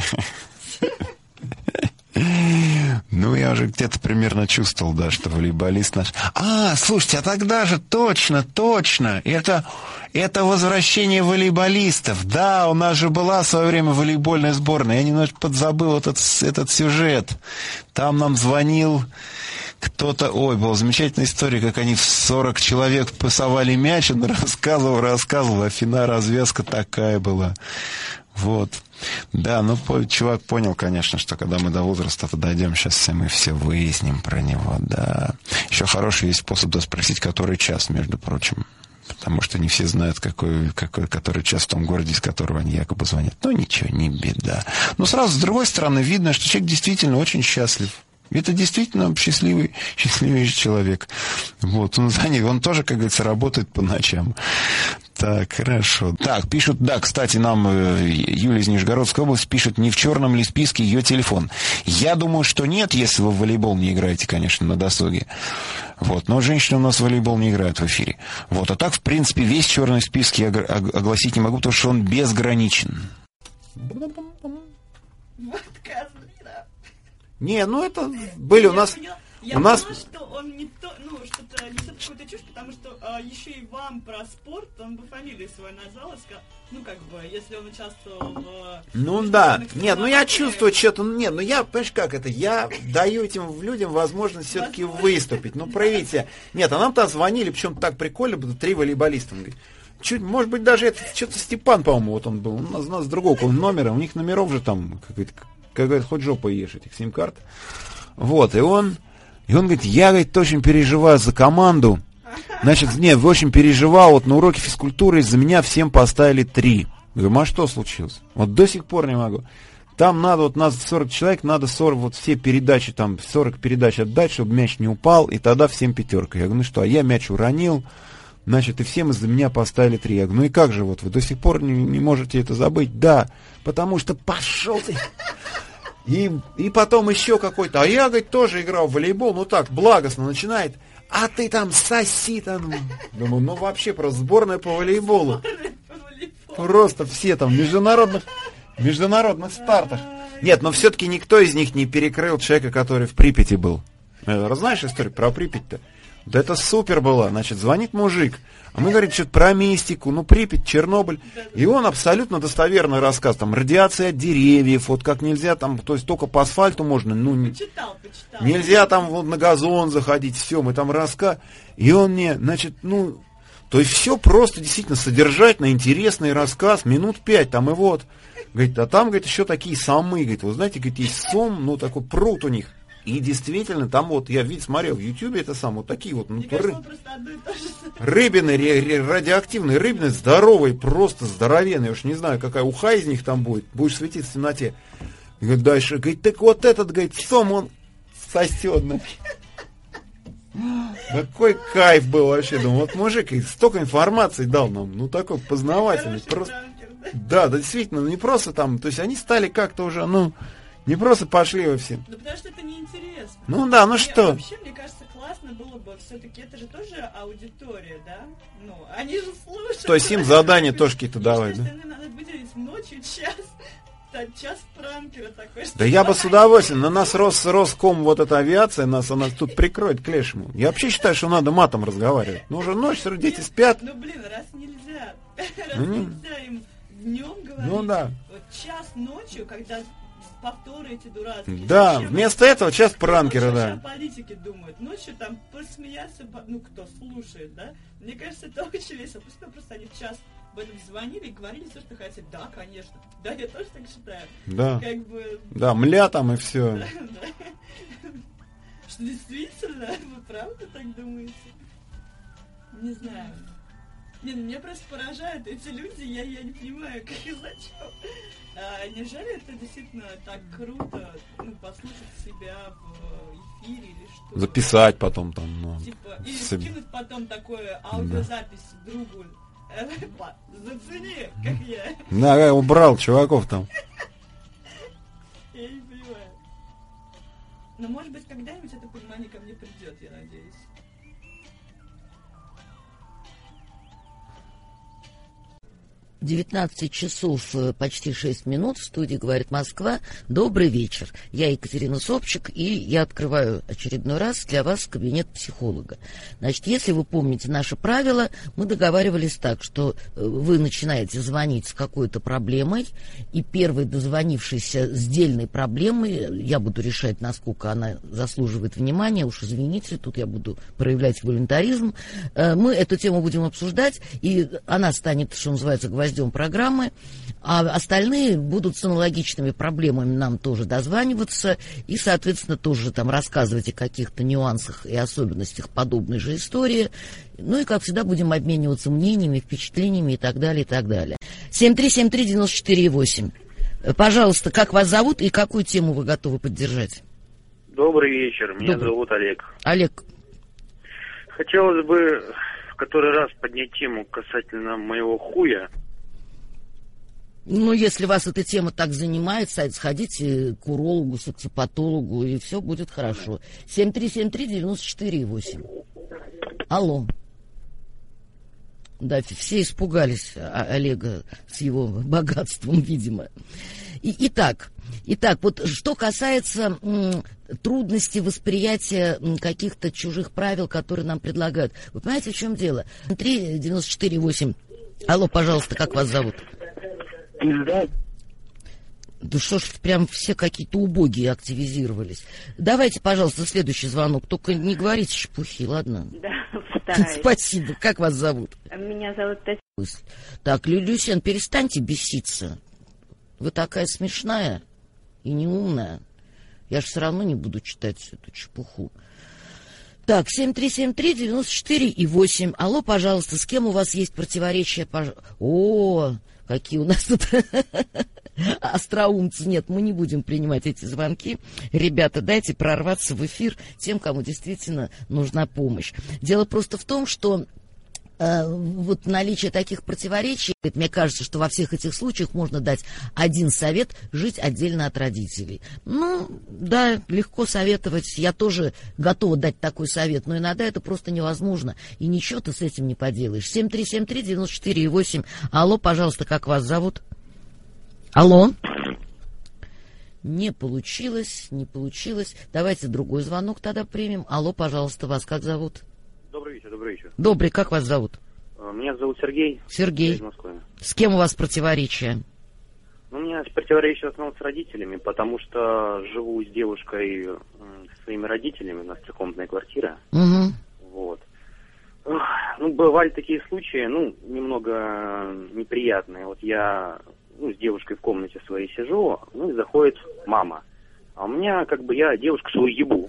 Ну, я уже где-то примерно чувствовал, да, что волейболист наш... А, слушайте, а тогда же точно, точно, это, это возвращение волейболистов. Да, у нас же была в свое время волейбольная сборная. Я немножко подзабыл этот, этот сюжет. Там нам звонил кто-то... Ой, была замечательная история, как они в сорок человек пасовали мяч. Он рассказывал, рассказывал, а финальная развязка такая была. Вот. Да, ну, чувак понял, конечно, что когда мы до возраста-то дойдем, сейчас все мы все выясним про него, да. Еще хороший есть способ да, спросить, который час, между прочим. Потому что не все знают, какой, какой, который час в том городе, из которого они якобы звонят. Ну, ничего, не беда. Но сразу, с другой стороны, видно, что человек действительно очень счастлив. Это действительно счастливый, счастливый человек. Вот, он за них, он тоже, как говорится, работает по ночам. Так, хорошо. Так, пишут, да, кстати, нам э, Юлия из Нижегородской области пишет, не в черном ли списке ее телефон. Я думаю, что нет, если вы в волейбол не играете, конечно, на досуге. Вот, но женщины у нас в волейбол не играют в эфире. Вот, а так, в принципе, весь черный список я огласить не могу, потому что он безграничен. Не, ну это были у нас...
Я
у нас...
поняла, что он не то, ну, что-то несет какую-то чушь, потому что а, еще и вам про спорт, он бы фамилию свою назвал и сказал, ну, как бы, если он участвовал в...
Ну, да, нет, ну, я чувствую что-то, нет, ну, я, понимаешь, как это, я даю этим людям возможность все-таки выступить, ну, проявите. Нет, а нам-то звонили, причем так прикольно, три волейболиста, он говорит, чуть, может быть, даже это, что-то Степан, по-моему, вот он был, у нас, у нас другого номера, у них номеров же там, как говорит, как говорит, хоть жопу ешь этих сим-карт. Вот, и он, и он говорит, я, говорит, очень переживаю за команду. Значит, нет, очень переживал, вот на уроке физкультуры из-за меня всем поставили три. Я говорю, а что случилось? Вот до сих пор не могу. Там надо, вот нас сорок человек, надо сорок, вот все передачи, там сорок передач отдать, чтобы мяч не упал, и тогда всем пятерка. Я говорю, ну что, а я мяч уронил, значит, и всем из-за меня поставили три. Я говорю, ну и как же вот, вы до сих пор не, не можете это забыть? Да, потому что пошел ты... И, и потом еще какой-то, а я, говорит, тоже играл в волейбол, ну так, благостно начинает, а ты там соси там. Думаю, ну вообще просто сборная по волейболу. Просто все там в международных, международных стартах. Нет, но все-таки никто из них не перекрыл человека, который в Припяти был. Знаешь историю про Припять-то? Да это супер было. Значит, звонит мужик, а мы говорим что-то про мистику, ну, Припять, Чернобыль. И он абсолютно достоверный рассказ. Там радиация от деревьев, вот как нельзя там, то есть только по асфальту можно, ну, почитал, почитал. Нельзя там вот на газон заходить, все, мы там рассказ. И он мне, значит, ну, то есть все просто действительно содержательно, интересный рассказ, минут пять там и вот. Говорит, а там, говорит, еще такие самы, говорит, вы знаете, говорит, есть сом, ну, такой пруд у них. И действительно, там вот, я вид смотрел в Ютьюбе, это сам, вот такие вот, ну, ры... рыбины, ре- ре- радиоактивные рыбины, здоровые, просто здоровенные, я уж не знаю, какая уха из них там будет, будешь светиться в темноте. И говорит, дальше, говорит, так вот этот, говорит, сом, он сосет. Какой кайф был вообще, думаю, вот мужик столько информации дал нам, ну, такой познавательный, просто... Да, да, действительно, не просто там, то есть они стали как-то уже, ну... Не просто пошли во все.
Да потому что это неинтересно.
Ну да, ну мне, что?
Вообще, мне кажется, классно было бы, все-таки это же тоже аудитория, да? Ну, они же слушают.
То есть им задания тоже какие-то давать, да?
Надо выделить ночью час, час пранкера такой.
Да я бы с удовольствием, на нас Рос, Роском, вот эта авиация, нас она тут прикроет к лешему. Я вообще считаю, что надо матом разговаривать. Ну уже ночь, дети спят.
Ну блин, раз нельзя, раз нельзя им днем говорить.
Ну да.
Вот час ночью, когда... повторы эти дурацкие.
Да, зачем? Вместо этого час пранкера, да.
О политике думают. Ночью там посмеяться, ну, кто слушает, да? Мне кажется, это очень весело. Пускай просто они в час об этом звонили и говорили все, что хотели. Да, конечно. Да, я тоже так считаю.
Да.
Как бы...
Да, мля там и все.
Да, да. Что действительно, вы правда так думаете? Не знаю. Не, ну меня просто поражают эти люди, я, я не понимаю, как и зачем. А, неужели это действительно так круто, ну, послушать себя в эфире или что?
Записать потом там, ну.
Типа, или
себе.
скинуть потом такое аудиозапись да. другу. Зацени, как я.
Да, я убрал чуваков там.
Я не понимаю. Но может быть когда-нибудь это понимание ко мне придет, я надеюсь.
девятнадцать часов почти шесть минут, в студии «Говорит Москва». Добрый вечер. Я Екатерина Собчик, и я открываю очередной раз для вас кабинет психолога. Значит, если вы помните наши правила, мы договаривались так, что вы начинаете звонить с какой-то проблемой, и первый дозвонившийся с дельной проблемой, я буду решать, насколько она заслуживает внимания, уж извините, тут я буду проявлять волюнтаризм. Мы эту тему будем обсуждать, и она станет, что называется, гвоздем программы, а остальные будут с аналогичными проблемами нам тоже дозваниваться и, соответственно, тоже там рассказывать о каких-то нюансах и особенностях подобной же истории. Ну и, как всегда, будем обмениваться мнениями, впечатлениями и так далее, и так далее. семь три семь три девять четыре восемь. Пожалуйста, как вас зовут и какую тему вы готовы поддержать?
Добрый вечер, меня
Добрый.
зовут Олег.
Олег.
Хотелось бы в который раз поднять тему касательно моего хуя.
Ну, если вас эта тема так занимает, сходите к урологу, социопатологу, и все будет хорошо. семь три семь три девять четыре восемь. Алло. Да, все испугались Олега с его богатством, видимо. И, итак, итак, вот что касается м, трудности восприятия м, каких-то чужих правил, которые нам предлагают. Вы понимаете, в чем дело? три девять четыре восемь. Алло, пожалуйста, как вас зовут?
Да.
Да что ж, прям все какие-то убогие активизировались. Давайте, пожалуйста, следующий звонок. Только не говорите чепухи, ладно?
Да, постараюсь.
Спасибо. Как вас зовут?
Меня зовут Татьяна.
Так, Лю- Люсен, перестаньте беситься. Вы такая смешная и неумная. Я же все равно не буду читать эту чепуху. Так, семь три семь три девять четыре и восемь. Алло, пожалуйста, с кем у вас есть противоречия? Пож... О, какие у нас тут остроумцы. Нет, мы не будем принимать эти звонки. Ребята, дайте прорваться в эфир тем, кому действительно нужна помощь. Дело просто в том, что э, вот наличие таких противоречий, мне кажется, что во всех этих случаях можно дать один совет: жить отдельно от родителей. Ну, да, легко советовать. Я тоже готова дать такой совет, но иногда это просто невозможно. И ничего ты с этим не поделаешь. семь три семь три девять четыре восемь. Алло, пожалуйста, как вас зовут? Алло? Не получилось, не получилось. Давайте другой звонок тогда примем. Алло, пожалуйста, вас как зовут?
Добрый вечер, добрый вечер.
Добрый, как вас зовут?
Меня зовут Сергей.
Сергей.
Из Москвы.
С кем у вас противоречия?
Ну, у меня противоречие в основном с родителями, потому что живу с девушкой, со своими родителями, у нас трехкомнатная квартира.
Угу.
Вот. Ну, бывали такие случаи, ну, немного неприятные. Вот я, ну, с девушкой в комнате своей сижу, ну, и заходит мама. А у меня, как бы, я девушку свою ебу.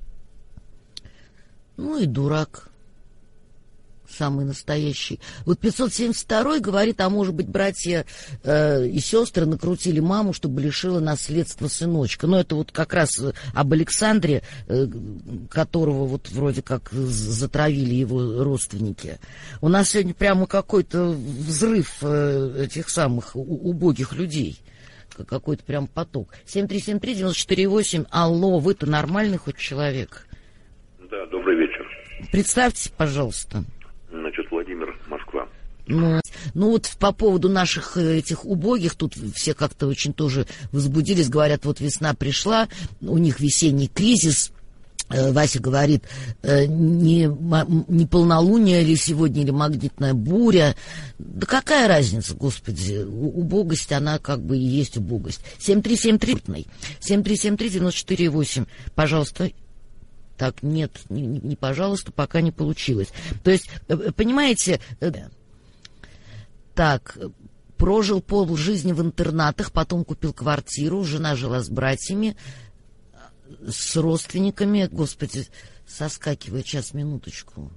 Ну и дурак. Самый настоящий. Вот пятьсот семьдесят второй говорит, а может быть, братья э, и сестры накрутили маму, чтобы лишила наследства сыночка. Но это вот как раз об Александре, э, которого вот вроде как затравили его родственники. У нас сегодня прямо какой-то взрыв э, этих самых убогих людей. Какой-то прям поток. семь три семь три девять четыре восемь. Алло, вы-то нормальный хоть человек?
Да, добрый вечер.
Представьтесь, пожалуйста.
Значит, Владимир, Москва.
Ну, ну вот по поводу наших этих убогих, тут все как-то очень тоже возбудились, говорят, вот весна пришла, у них весенний кризис. Вася говорит, не, не полнолуние ли сегодня, или магнитная буря. Да какая разница, господи, убогость, она как бы и есть убогость. семь три семь три, семь три семь три девять четыре восемь, пожалуйста. Так, нет, не, не пожалуйста, пока не получилось. То есть, понимаете, Так, прожил полжизни в интернатах, потом купил квартиру, жена жила с братьями, с родственниками. Господи, соскакивает, сейчас, минуточку.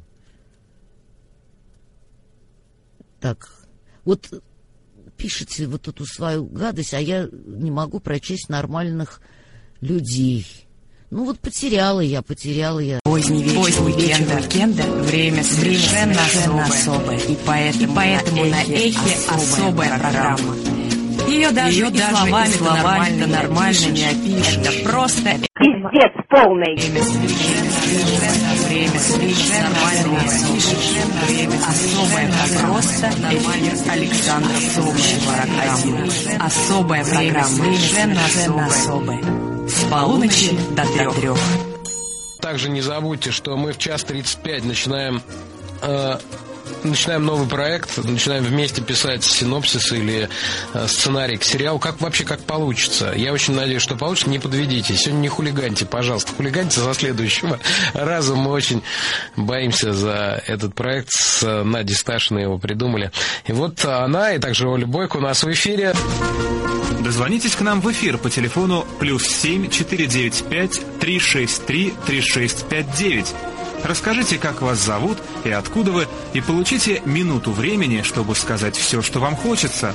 Так, вот пишите вот эту свою гадость, а я не могу прочесть нормальных людей. Ну вот потеряла я, потеряла я.
Поздний вечер, Поздний вечер уикенда, время совершенно особое. особое. И поэтому, и поэтому на эхе особая программа. Ее даже, Ее и даже словами, и словами нормально, нормально не опишешь. Это просто пиздец полный. Время совершенно, время совершенно нормально не опишешь. Время особое, просто эфир Александра Соболева программа. Особая программа, совершенно особая. С полуночи до трех.
Также не забудьте, что мы в час тридцать пять начинаем, э, начинаем новый проект, начинаем вместе писать синопсис или э, сценарий к сериалу. Как вообще, как получится. Я очень надеюсь, что получится. Не подведите. Сегодня не хулиганьте, пожалуйста. Хулиганьте за следующего раза. Мы очень боимся за этот проект. С Надей Сташиной его придумали. И вот она, и также Оля Бойко у нас в эфире.
Дозвонитесь к нам в эфир по телефону плюс семь четыре девять пять три шесть три три шесть пять девять. Расскажите, как вас зовут и откуда вы, и получите минуту времени, чтобы сказать все, что вам хочется.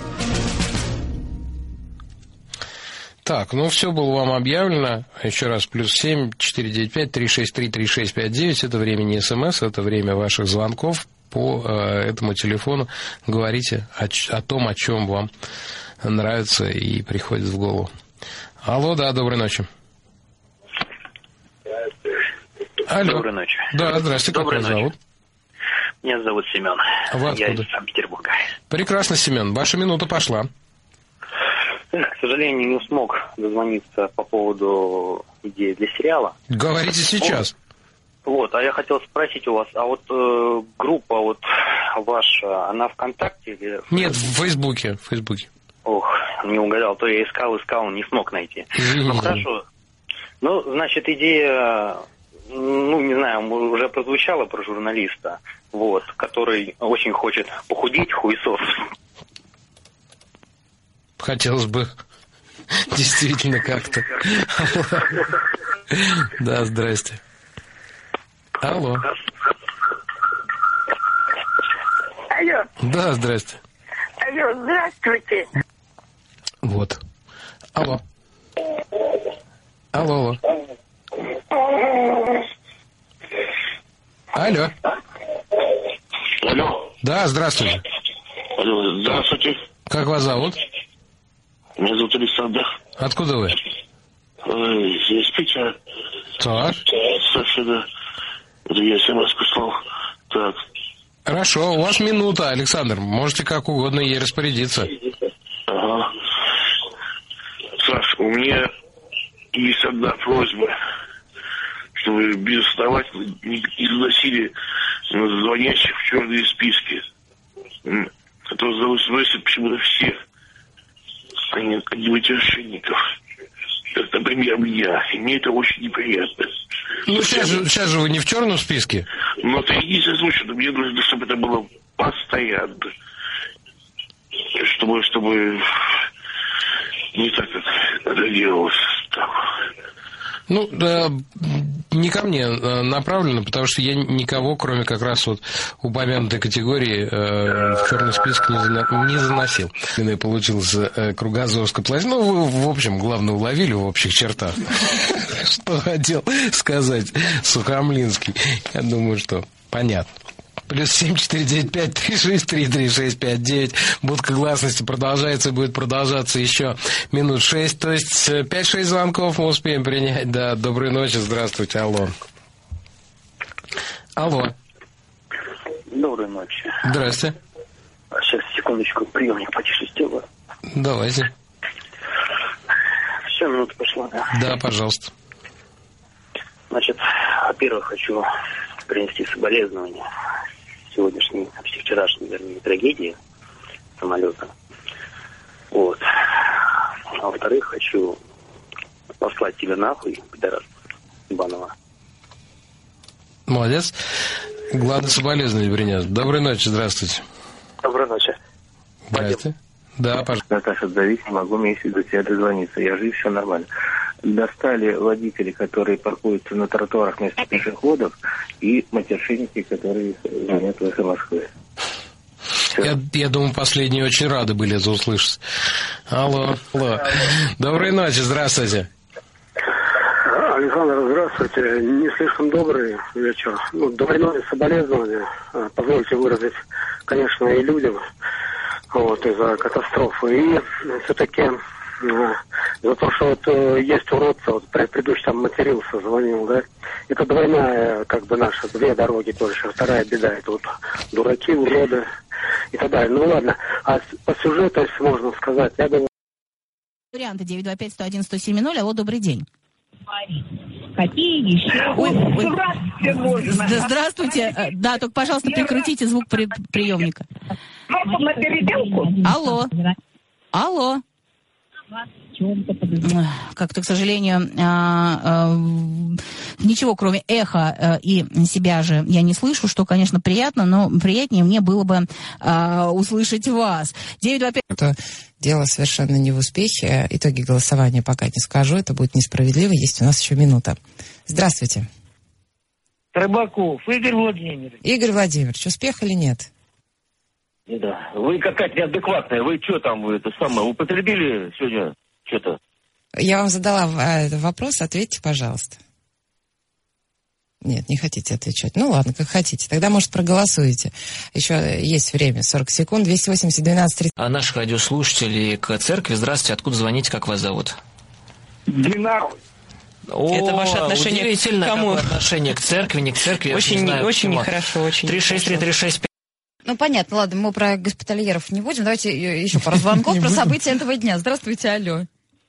Так, ну все было вам объявлено. Еще раз, плюс семь четыре девять пять три шесть три три шесть пять девять. Это время не СМС, это время ваших звонков по э, этому телефону. Говорите о, о том, о чем вам нравится и приходит в голову. Алло, да, доброй ночи. Алло.
Доброй ночи.
Да, здрасте, как вас зовут?
Меня зовут Семен.
Вы откуда?
Я из Санкт-Петербурга.
Прекрасно, Семен. Ваша минута пошла.
К сожалению, не смог дозвониться по поводу идеи для сериала.
Говорите сейчас.
Вот, вот а я хотел спросить у вас, а вот э, группа вот ваша, она ВКонтакте или...
Нет, в Фейсбуке. В Фейсбуке.
Ох, не угадал, то я искал, искал, не смог найти.
Извините.
Ну, хорошо. Ну, значит, идея, ну, не знаю, уже прозвучала про журналиста, вот, который очень хочет похудеть, хуесос.
Хотелось бы действительно как-то. Да, здрасте. Алло.
Алло.
Да, здрасте.
Алло, здравствуйте.
Вот. Алло. Алло, алло. Алло.
Алло.
Да, здравствуйте.
Алло, здравствуйте.
Как вас зовут?
Меня зовут Александр.
Откуда вы?
Из Питера.
Так.
Совершенно. Я смс послал. Так.
Хорошо, у вас минута, Александр. Можете как угодно ей распорядиться.
Ага. Саш, у меня есть одна просьба, чтобы безосновательно не заносили звонящих в черные списки. Которые заносят почему-то всех, а не каких-нибудь мошенников. Как, например, меня. И мне это очень неприятно.
Ну, сейчас же, сейчас же вы не в черном списке.
Но это единственный случай, но мне нужно, чтобы это было постоянно. Чтобы, чтобы не так, как это делалось. Так.
Ну, да, не ко мне направлено, потому что я никого, кроме как раз вот упомянутой категории, э, в черный список не, зана- не заносил. И получилось э, кругозорская площадь. Ну, вы, в общем, главное, уловили в общих чертах. Что хотел сказать Сухомлинский. Я думаю, что понятно. Плюс семь четыре девять пять три шесть три три шесть пять девять. Будка гласности продолжается и будет продолжаться еще минут шесть. То есть пять-шесть звонков мы успеем принять. Да, доброй ночи, здравствуйте, алло. Алло.
Доброй ночи.
Здрасте.
Сейчас, секундочку, приемник потише сделаю.
Давайте.
Все, минута пошла, да?
Да, пожалуйста.
Значит, во-первых, хочу принести соболезнования сегодняшней, вчерашней, вернее, трагедии самолета. Вот. А во-вторых, хочу послать тебя нахуй, пидорас Иванова.
Молодец. Главное, соболезнования принес. Доброй ночи, здравствуйте.
Доброй ночи.
Здравствуйте. Да, пожалуйста.
Наташа, отзовись, не могу месяц до тебя дозвониться. Я жив, все нормально. Достали водители, которые паркуются на тротуарах вместо пешеходов, и матершинники, которые звонят в эхо Москвы.
Я, я думаю, последние очень рады были это услышать. Алло, алло. Доброй ночи, здравствуйте.
Александр, здравствуйте. Не слишком добрый вечер. Ну, двойное соболезнование. Позвольте выразить, конечно, и людям вот, из-за катастрофы. И все-таки за то, что вот есть уродцы, вот предыдущий там матерился, звонил, да. Это двойная, как бы, наша, две дороги тоже. Вторая беда, это вот дураки, уроды и так далее. Ну ладно. А по сюжету, если можно сказать, я думаю...
Варианты девять два пять сто один сто семь ноль. Алло, добрый день.
Какие еще?
Ой, ой.
Можно.
Да, здравствуйте. Да, только, пожалуйста, прикрутите звук при... приемника.
На переделку?
Алло. Алло. Как-то, к сожалению, ничего, кроме эха и себя же я не слышу, что, конечно, приятно, но приятнее мне было бы услышать вас. девять два пять
Это дело совершенно не в успехе. Итоги голосования пока не скажу. Это будет несправедливо. Есть у нас еще минута. Здравствуйте.
Рыбаков, Игорь Владимирович.
Игорь Владимирович, успех или нет?
Да. Вы какая-то неадекватная. Вы что там, вы это самое, употребили сегодня что-то?
Я вам задала вопрос, ответьте, пожалуйста. Нет, не хотите отвечать. Ну ладно, как хотите. Тогда, может, проголосуете. Еще есть время, сорок секунд, двести восемьдесят двенадцать тридцать.
А наших радиослушателей к церкви. Здравствуйте, откуда звоните, как вас зовут?
Иди нахуй.
О,
это ваше отношение
удивительно,
к кому?
Какое отношение к церкви, не к церкви.
Очень,
не знаю,
очень нехорошо, очень
три шесть три три шесть пять.
Ну, понятно, ладно, мы про госпитальеров не будем. Давайте еще пару звонков про события этого дня. Здравствуйте, алло.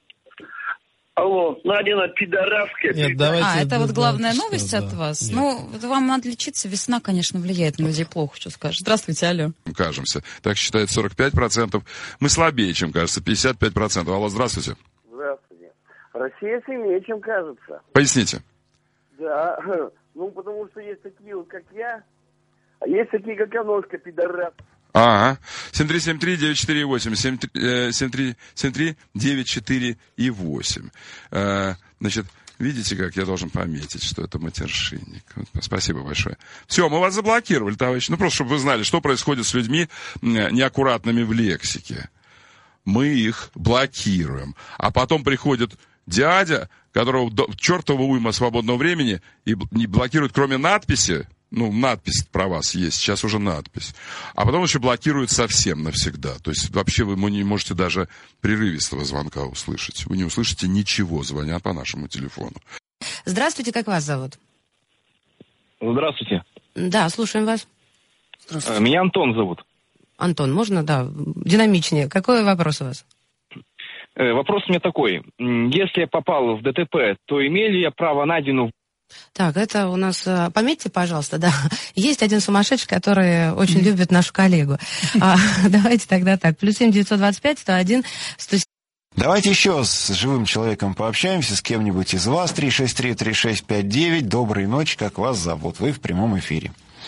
Алло, Надина, пидоравка.
Нет, давайте,
а, это
да,
вот
да,
главная
что,
новость
да.
от вас?
Нет.
Ну, вам надо лечиться. Весна, конечно, влияет на людей плохо, что скажешь. Здравствуйте, алло.
Кажемся. Так считает сорок пять процентов. Мы слабее, чем кажется, пятьдесят пять процентов. Алло, здравствуйте.
Здравствуйте. Россия сильнее, чем кажется.
Поясните.
Да, ну, потому что есть такие вот, как я, а есть такие, как я, ножка, пидорас.
Ага. семь три семь три девять четыре восемь, семь три семь три девять четыре восемь. Значит, видите, как я должен пометить, что это матершинник. Спасибо большое. Все, мы вас заблокировали, товарищи. Ну, просто, чтобы вы знали, что происходит с людьми неаккуратными в лексике. Мы их блокируем. А потом приходит дядя, которого чертова уйма свободного времени, и блокирует, кроме надписи. Ну, надпись про вас есть, сейчас уже надпись. А потом еще блокируют совсем навсегда. То есть вообще вы не можете даже прерывистого звонка услышать. Вы не услышите ничего, звоня по нашему телефону.
Здравствуйте, как вас зовут?
Здравствуйте.
Да, слушаем вас.
Меня Антон зовут.
Антон, можно, да, динамичнее. Какой вопрос у вас?
Вопрос у меня такой. Если я попал в ДТП, то имею ли я право на Надину...
Так, это у нас, пометьте, пожалуйста, да, есть один сумасшедший, который очень любит нашу коллегу. А, давайте тогда так, плюс семь девятьсот двадцать пять сто один сто семь.
Давайте еще с живым человеком пообщаемся, с кем-нибудь из вас. три шесть три три шесть пять девять. Доброй ночи, как вас зовут? Вы в прямом эфире.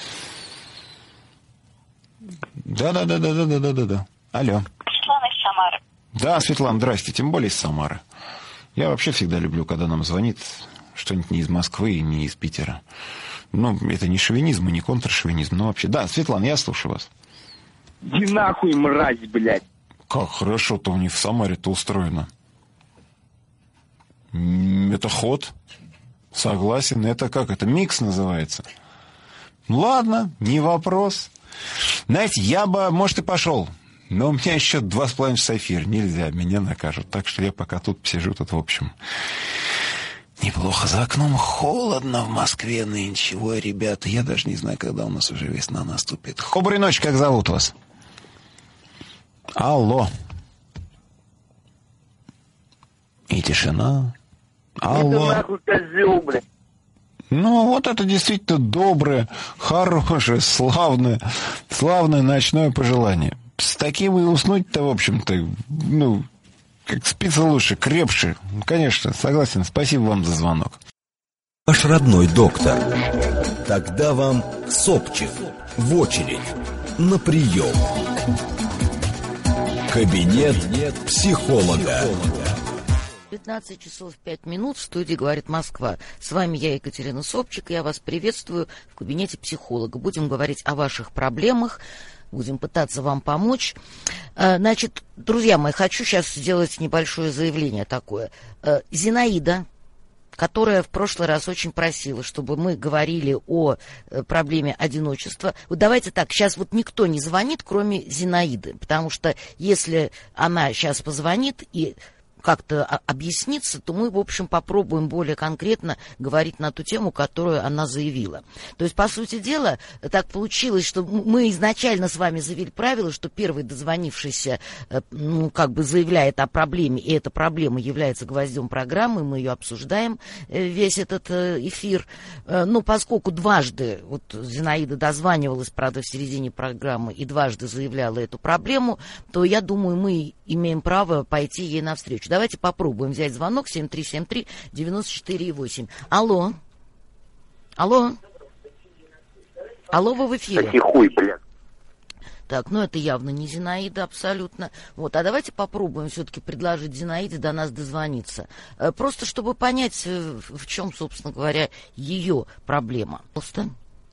Да-да-да-да-да-да-да-да. Алло.
Светлана из Самары.
Да, Светлана, здрасте, тем более из Самары. Я вообще всегда люблю, когда нам звонит что-нибудь не из Москвы и не из Питера. Ну, это не шовинизм и не контршовинизм, но вообще... Да, Светлана, я слушаю вас.
Иди нахуй, мразь, блядь.
Как хорошо-то у них в Самаре-то устроено. Это ход. Согласен. Это как? Это микс называется. Ладно, не вопрос. Знаете, я бы, может, и пошел. Но у меня еще два с половиной часа эфир. Нельзя, меня накажут. Так что я пока тут сижу, тут в общем... Неплохо. За окном холодно в Москве нынче. Ой, ребята, я даже не знаю, когда у нас уже весна наступит. Доброй ночи, как зовут вас? Алло. И тишина. Алло.
Это нахуй козел, блядь.
Ну, вот это действительно доброе, хорошее, славное, славное ночное пожелание. С таким и уснуть-то, в общем-то, ну... Как спится лучше, крепче. Конечно, согласен. Спасибо вам за звонок.
Ваш родной доктор. Тогда вам Собчик в очередь на прием. Кабинет психолога.
пятнадцать часов пять минут, в студии «Говорит Москва». С вами я, Екатерина Собчик, я вас приветствую в кабинете психолога. Будем говорить о ваших проблемах, будем пытаться вам помочь. Значит, друзья мои, хочу сейчас сделать небольшое заявление такое. Зинаида, которая в прошлый раз очень просила, чтобы мы говорили о проблеме одиночества. Вот давайте так, сейчас вот никто не звонит, кроме Зинаиды, потому что если она сейчас позвонит и как-то объясниться, то мы, в общем, попробуем более конкретно говорить на ту тему, которую она заявила. То есть, по сути дела, так получилось, что мы изначально с вами заявили правило, что первый дозвонившийся, ну, как бы заявляет о проблеме, и эта проблема является гвоздем программы, мы ее обсуждаем весь этот эфир. Но поскольку дважды, вот Зинаида дозванивалась, правда, в середине программы, и дважды заявляла эту проблему, то, я думаю, мы имеем право пойти ей навстречу. Давайте попробуем взять звонок семь три семь три девять четыре восемь. Алло. Алло. Алло, вы в эфире.
Какие хуй, блядь.
Так, ну это явно не Зинаида абсолютно. Вот, а давайте попробуем все-таки предложить Зинаиде до нас дозвониться. Просто чтобы понять, в чем, собственно говоря, ее проблема. Просто.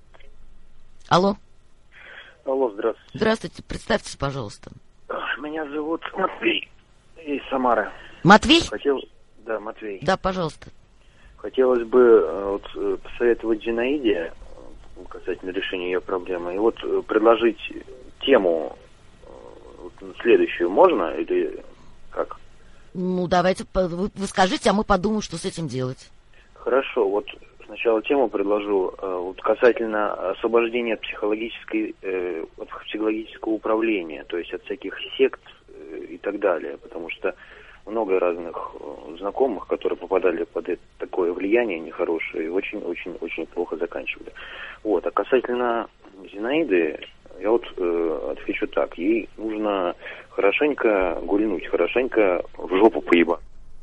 Алло.
Алло, здравствуйте.
Здравствуйте, представьтесь, пожалуйста.
Меня зовут Матвей из Самары.
Матвей?
Хотел... Да, Матвей.
Да, пожалуйста.
Хотелось бы вот, посоветовать Зинаиде касательно решения ее проблемы. И вот предложить тему вот, следующую можно или как?
Ну, давайте, вы, вы скажите, а мы подумаем, что с этим делать.
Хорошо, вот сначала тему предложу. Вот касательно освобождения от психологической, э, от психологического управления, то есть от всяких сект и так далее, потому что много разных знакомых, которые попадали под это, такое влияние нехорошее, и очень-очень-очень плохо заканчивали. Вот. А касательно Зинаиды, я вот э, отвечу так. Ей нужно хорошенько гульнуть, хорошенько в жопу поебать.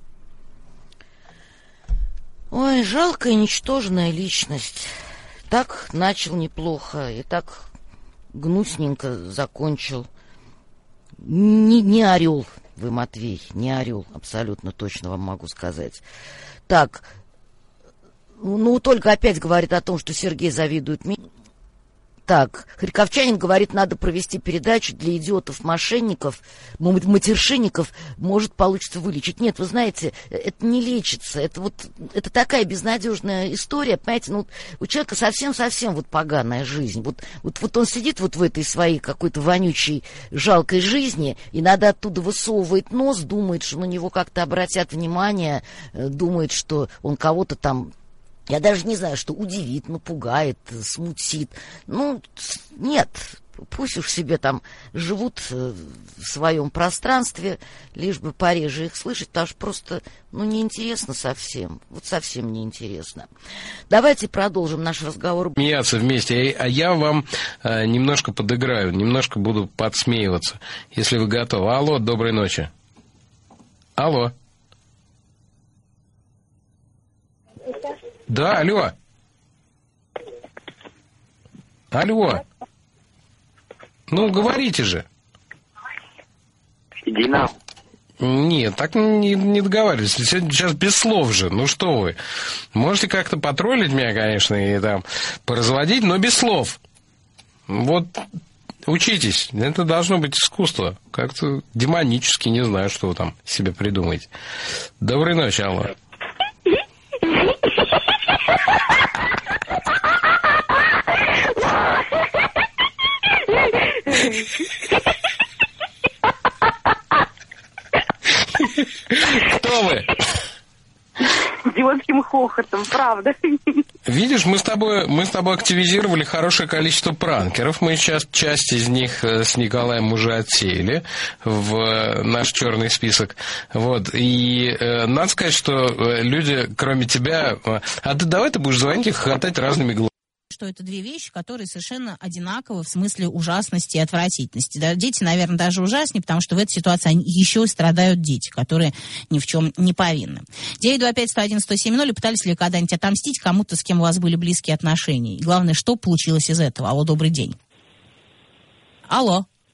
Ой, жалкая, ничтожная личность. Так начал неплохо, и так гнусненько закончил. Не, не орел вы, Матвей, не орел, абсолютно точно вам могу сказать. Так, ну, только опять говорит о том, что Сергей завидует мне. Так, Харьковчанин говорит, надо провести передачу для идиотов-мошенников, матершинников, может, получится вылечить. Нет, вы знаете, это не лечится, это вот, это такая безнадежная история, понимаете, ну, у человека совсем-совсем вот поганая жизнь, вот, вот, вот он сидит вот в этой своей какой-то вонючей, жалкой жизни, и надо оттуда высовывает нос, думает, что на него как-то обратят внимание, думает, что он кого-то там... Я даже не знаю, что удивит, напугает, смутит. Ну, нет, пусть уж себе там живут в своем пространстве, лишь бы пореже их слышать, потому что просто, ну, неинтересно совсем, вот совсем неинтересно. Давайте продолжим наш разговор.
Смеяться вместе, а я вам э, немножко подыграю, немножко буду подсмеиваться, если вы готовы. Алло, доброй ночи. Алло. Да, алло. Алло. Ну, говорите же.
Иди на.
Нет, так не, не договаривались. Сейчас без слов же. Ну что вы. Можете как-то потроллить меня, конечно, и там поразводить, но без слов. Вот учитесь. Это должно быть искусство. Как-то демонически, не знаю, что вы там себе придумаете. Доброй ночи, алло. Кто вы?
Идиотским хохотом, правда.
Видишь, мы с тобой, мы с тобой активизировали хорошее количество пранкеров. Мы сейчас часть из них с Николаем уже отсеяли в наш черный список. Вот. И э, надо сказать, что люди, кроме тебя... А ты давай ты будешь звонить и хохотать разными глазами.
Что это две вещи, которые совершенно одинаковы в смысле ужасности и отвратительности. Да, дети, наверное, даже ужаснее, потому что в этой ситуации они еще и страдают дети, которые ни в чем не повинны. девять два пять сто один сто семь ноль. Пытались ли когда-нибудь отомстить кому-то, с кем у вас были близкие отношения? И главное, что получилось из этого? Алло, добрый день. Алло.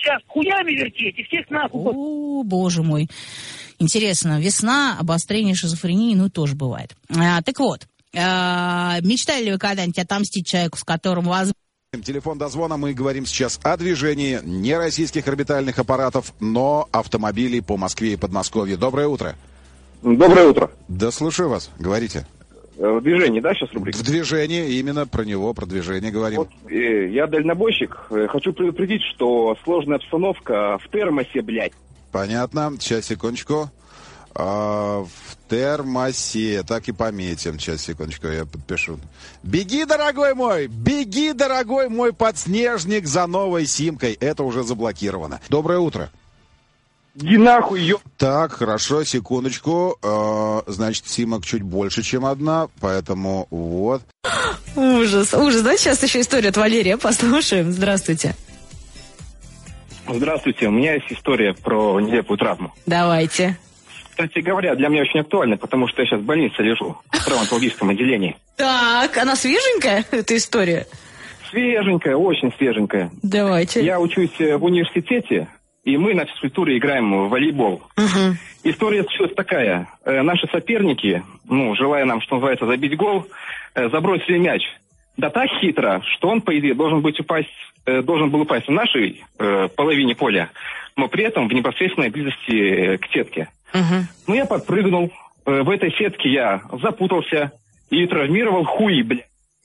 сейчас хуями вертеть и всех нахуй.
О, боже мой. Интересно, весна, обострение шизофрении, ну, тоже бывает. А, так вот, а, мечтали ли вы когда-нибудь отомстить человеку, с которым вас...
Телефон дозвона. Мы говорим сейчас о движении не российских орбитальных аппаратов, но автомобилей по Москве и Подмосковью. Доброе утро.
Доброе утро.
Да, слушаю вас. Говорите.
В движении, да, сейчас рубрика?
В движении, именно про него, про движение говорим.
Вот, э, я дальнобойщик. Э, хочу предупредить, что сложная обстановка в термосе, блядь.
Понятно. Сейчас, секундочку. А, в термосе. Так и пометим. Сейчас, секундочку, я подпишу. Беги, дорогой мой! Беги, дорогой мой подснежник, за новой симкой. Это уже заблокировано. Доброе утро.
Иди нахуй, ё...
Так, хорошо, секундочку. Э, значит, симок чуть больше, чем одна, поэтому вот.
Ужас, ужас. Давайте сейчас еще историю от Валерия послушаем. Здравствуйте.
Здравствуйте, у меня есть история про нелепую травму.
Давайте.
Кстати говоря, для меня очень актуально, потому что я сейчас в больнице лежу, в травматологическом отделении.
Так, она свеженькая, эта история?
Свеженькая, очень свеженькая.
Давайте.
Я учусь в университете, и мы на физкультуре играем в волейбол.
Угу.
История случилась такая. Э, наши соперники, ну, желая нам, что называется, забить гол, э, забросили мяч. Да так хитро, что он, по идее, должен быть упасть, э, должен был упасть в нашей э, половине поля, но при этом в непосредственной близости э, к сетке.
Угу.
Ну, я подпрыгнул. Э, в этой сетке я запутался и травмировал хуй, бля.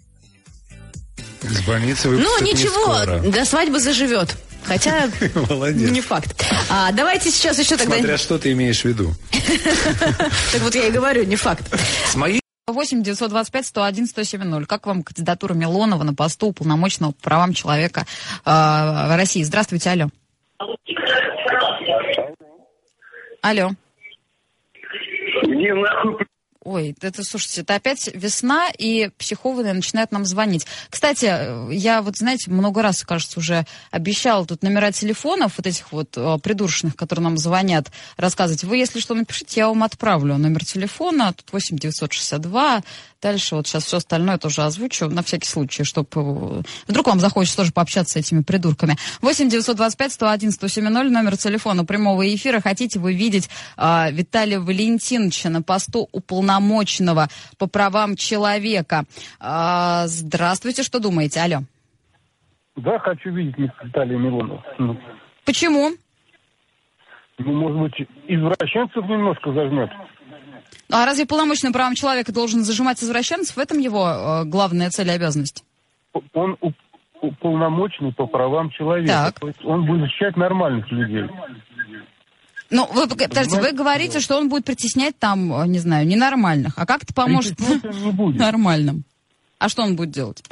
Из больницы выпустят
Ну,
не
ничего,
скоро.
до свадьбы заживет. Хотя,
Молодец.
не факт. А, давайте сейчас еще тогда...
Смотря что ты имеешь в виду.
Так вот я и говорю, не факт.
С моей...
восемь девятьсот двадцать пять сто один сто семь ноль. Как вам кандидатура Милонова на посту уполномоченного по правам человека э, в России? Здравствуйте, алло. Алло.
Не нахуй.
Ой, это, слушайте, это опять весна, и психологи начинают нам звонить. Кстати, я вот, знаете, много раз, кажется, уже обещала тут номера телефонов вот этих вот придурочных, которые нам звонят, рассказывать. Вы, если что, напишите, я вам отправлю номер телефона. Тут восемь девятьсот шестьдесят два. Дальше вот сейчас все остальное тоже озвучу, на всякий случай, чтобы вдруг вам захочется тоже пообщаться с этими придурками. восемь девятьсот двадцать пять сто один сто семь ноль, номер телефона прямого эфира. Хотите вы видеть а, Виталия Валентиновича на посту уполномоченного по правам человека? А, здравствуйте, что думаете? Алло.
Да, хочу видеть Виталия Милонова. Ну,
Почему?
ну, может быть, извращенцев немножко зажмет.
А разве полномоченный по правам человека должен зажимать извращенцев? В этом его э, главная цель и обязанность?
Он уп- уполномоченный по правам человека.
Так.
То есть он будет защищать нормальных людей.
Ну, вы, подождите, вы говорите, что он будет притеснять там, не знаю, ненормальных. А как это поможет
не будет.
нормальным? А что он будет делать?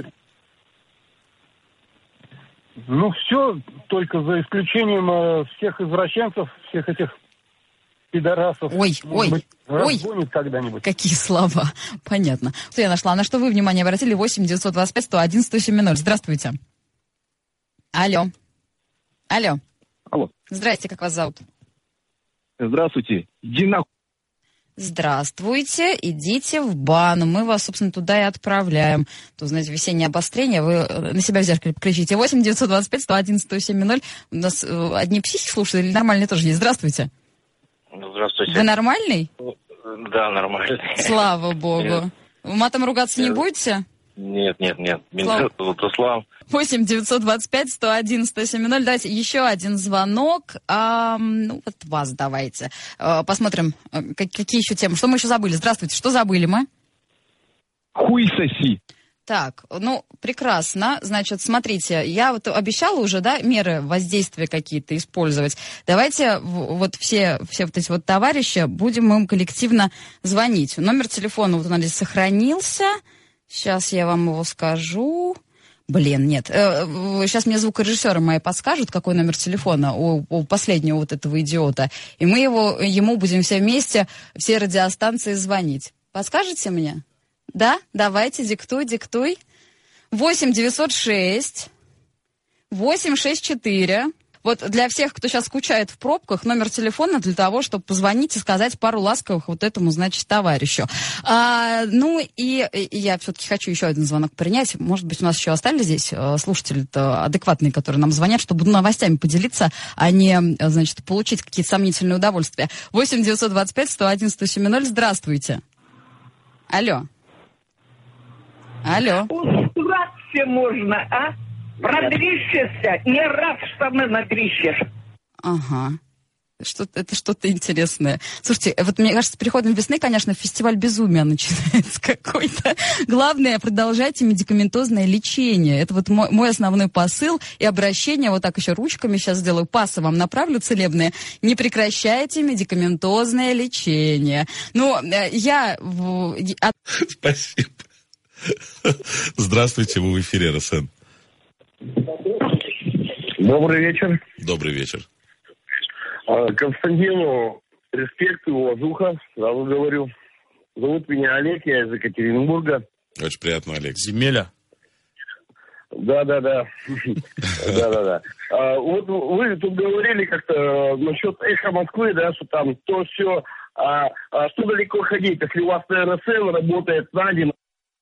Ну, все, только за исключением э, всех извращенцев, всех этих пидорасов.
Ой, ой,
быть,
ой.
разгонит когда-нибудь.
Какие слова. Понятно. Что я нашла? На что вы внимание обратили? восемь девятьсот двадцать пять сто один сто семь ноль. Здравствуйте. Алло. Алло.
Алло.
Здрасте, как вас зовут?
Здравствуйте. Иди нахуй.
Здравствуйте, идите в баню. Мы вас, собственно, туда и отправляем. Тут, знаете, весеннее обострение. Вы на себя в зеркале покричите. восемь девятьсот двадцать пять сто один сто семь ноль. У нас одни психи слушают или нормальные тоже есть? Здравствуйте.
Здравствуйте.
Вы нормальный?
Да, нормальный.
Слава богу.
Нет.
Вы матом ругаться не
Нет.
будете?
Нет, нет, нет.
Слава-
Меня зовут Ислам.
восемь девятьсот двадцать пять сто один сто семь ноль. Давайте еще один звонок. А, ну, вот вас давайте. А, посмотрим, а, как- какие еще темы. Что мы еще забыли? Здравствуйте, что забыли мы?
Хуй соси.
Так, ну, прекрасно. Значит, смотрите, я вот обещала уже, да, меры воздействия какие-то использовать. Давайте в- вот все, все вот эти вот товарищи, будем им коллективно звонить. Номер телефона вот у нас здесь сохранился. Сейчас я вам его скажу. Блин, нет. Сейчас мне звукорежиссеры мои подскажут, какой номер телефона у, у последнего вот этого идиота. И мы его, ему будем все вместе, все радиостанции звонить. Подскажете мне? Да? Давайте, диктуй, диктуй. восемь девятьсот шесть восемь шесть четыре
Вот для всех, кто сейчас скучает в пробках, номер телефона для того, чтобы позвонить и сказать пару ласковых вот этому, значит, товарищу. А, ну и, и я все-таки хочу еще один звонок принять. Может быть, у нас еще остались здесь слушатели-то адекватные, которые нам звонят, чтобы новостями поделиться, а не, значит, получить какие-то сомнительные удовольствия. восемь девятьсот двадцать пять сто один сто семь ноль. Здравствуйте. Алло. Алло.
Усраться можно, а? Продрищешься, не рад, что мы надрищешь.
Ага. Что-то, это что-то интересное. Слушайте, вот мне кажется, с приходом весны, конечно, фестиваль безумия начинается какой-то. Главное, продолжайте медикаментозное лечение. Это вот мой, мой основной посыл и обращение. Вот так еще ручками сейчас сделаю. Пасы вам направлю целебные. Не прекращайте медикаментозное лечение. Ну, я...
Спасибо. Здравствуйте, вы в эфире, эр эс эн.
Добрый вечер.
Добрый вечер.
Константину респект и уважуха, сразу говорю. Зовут меня Олег, я из Екатеринбурга.
Очень приятно, Олег.
Земеля? Да-да-да. Да-да-да. Вот вы тут говорили как-то насчет эхо Москвы, да, что там то все. А что далеко ходить, если у вас эр эс эн работает на день?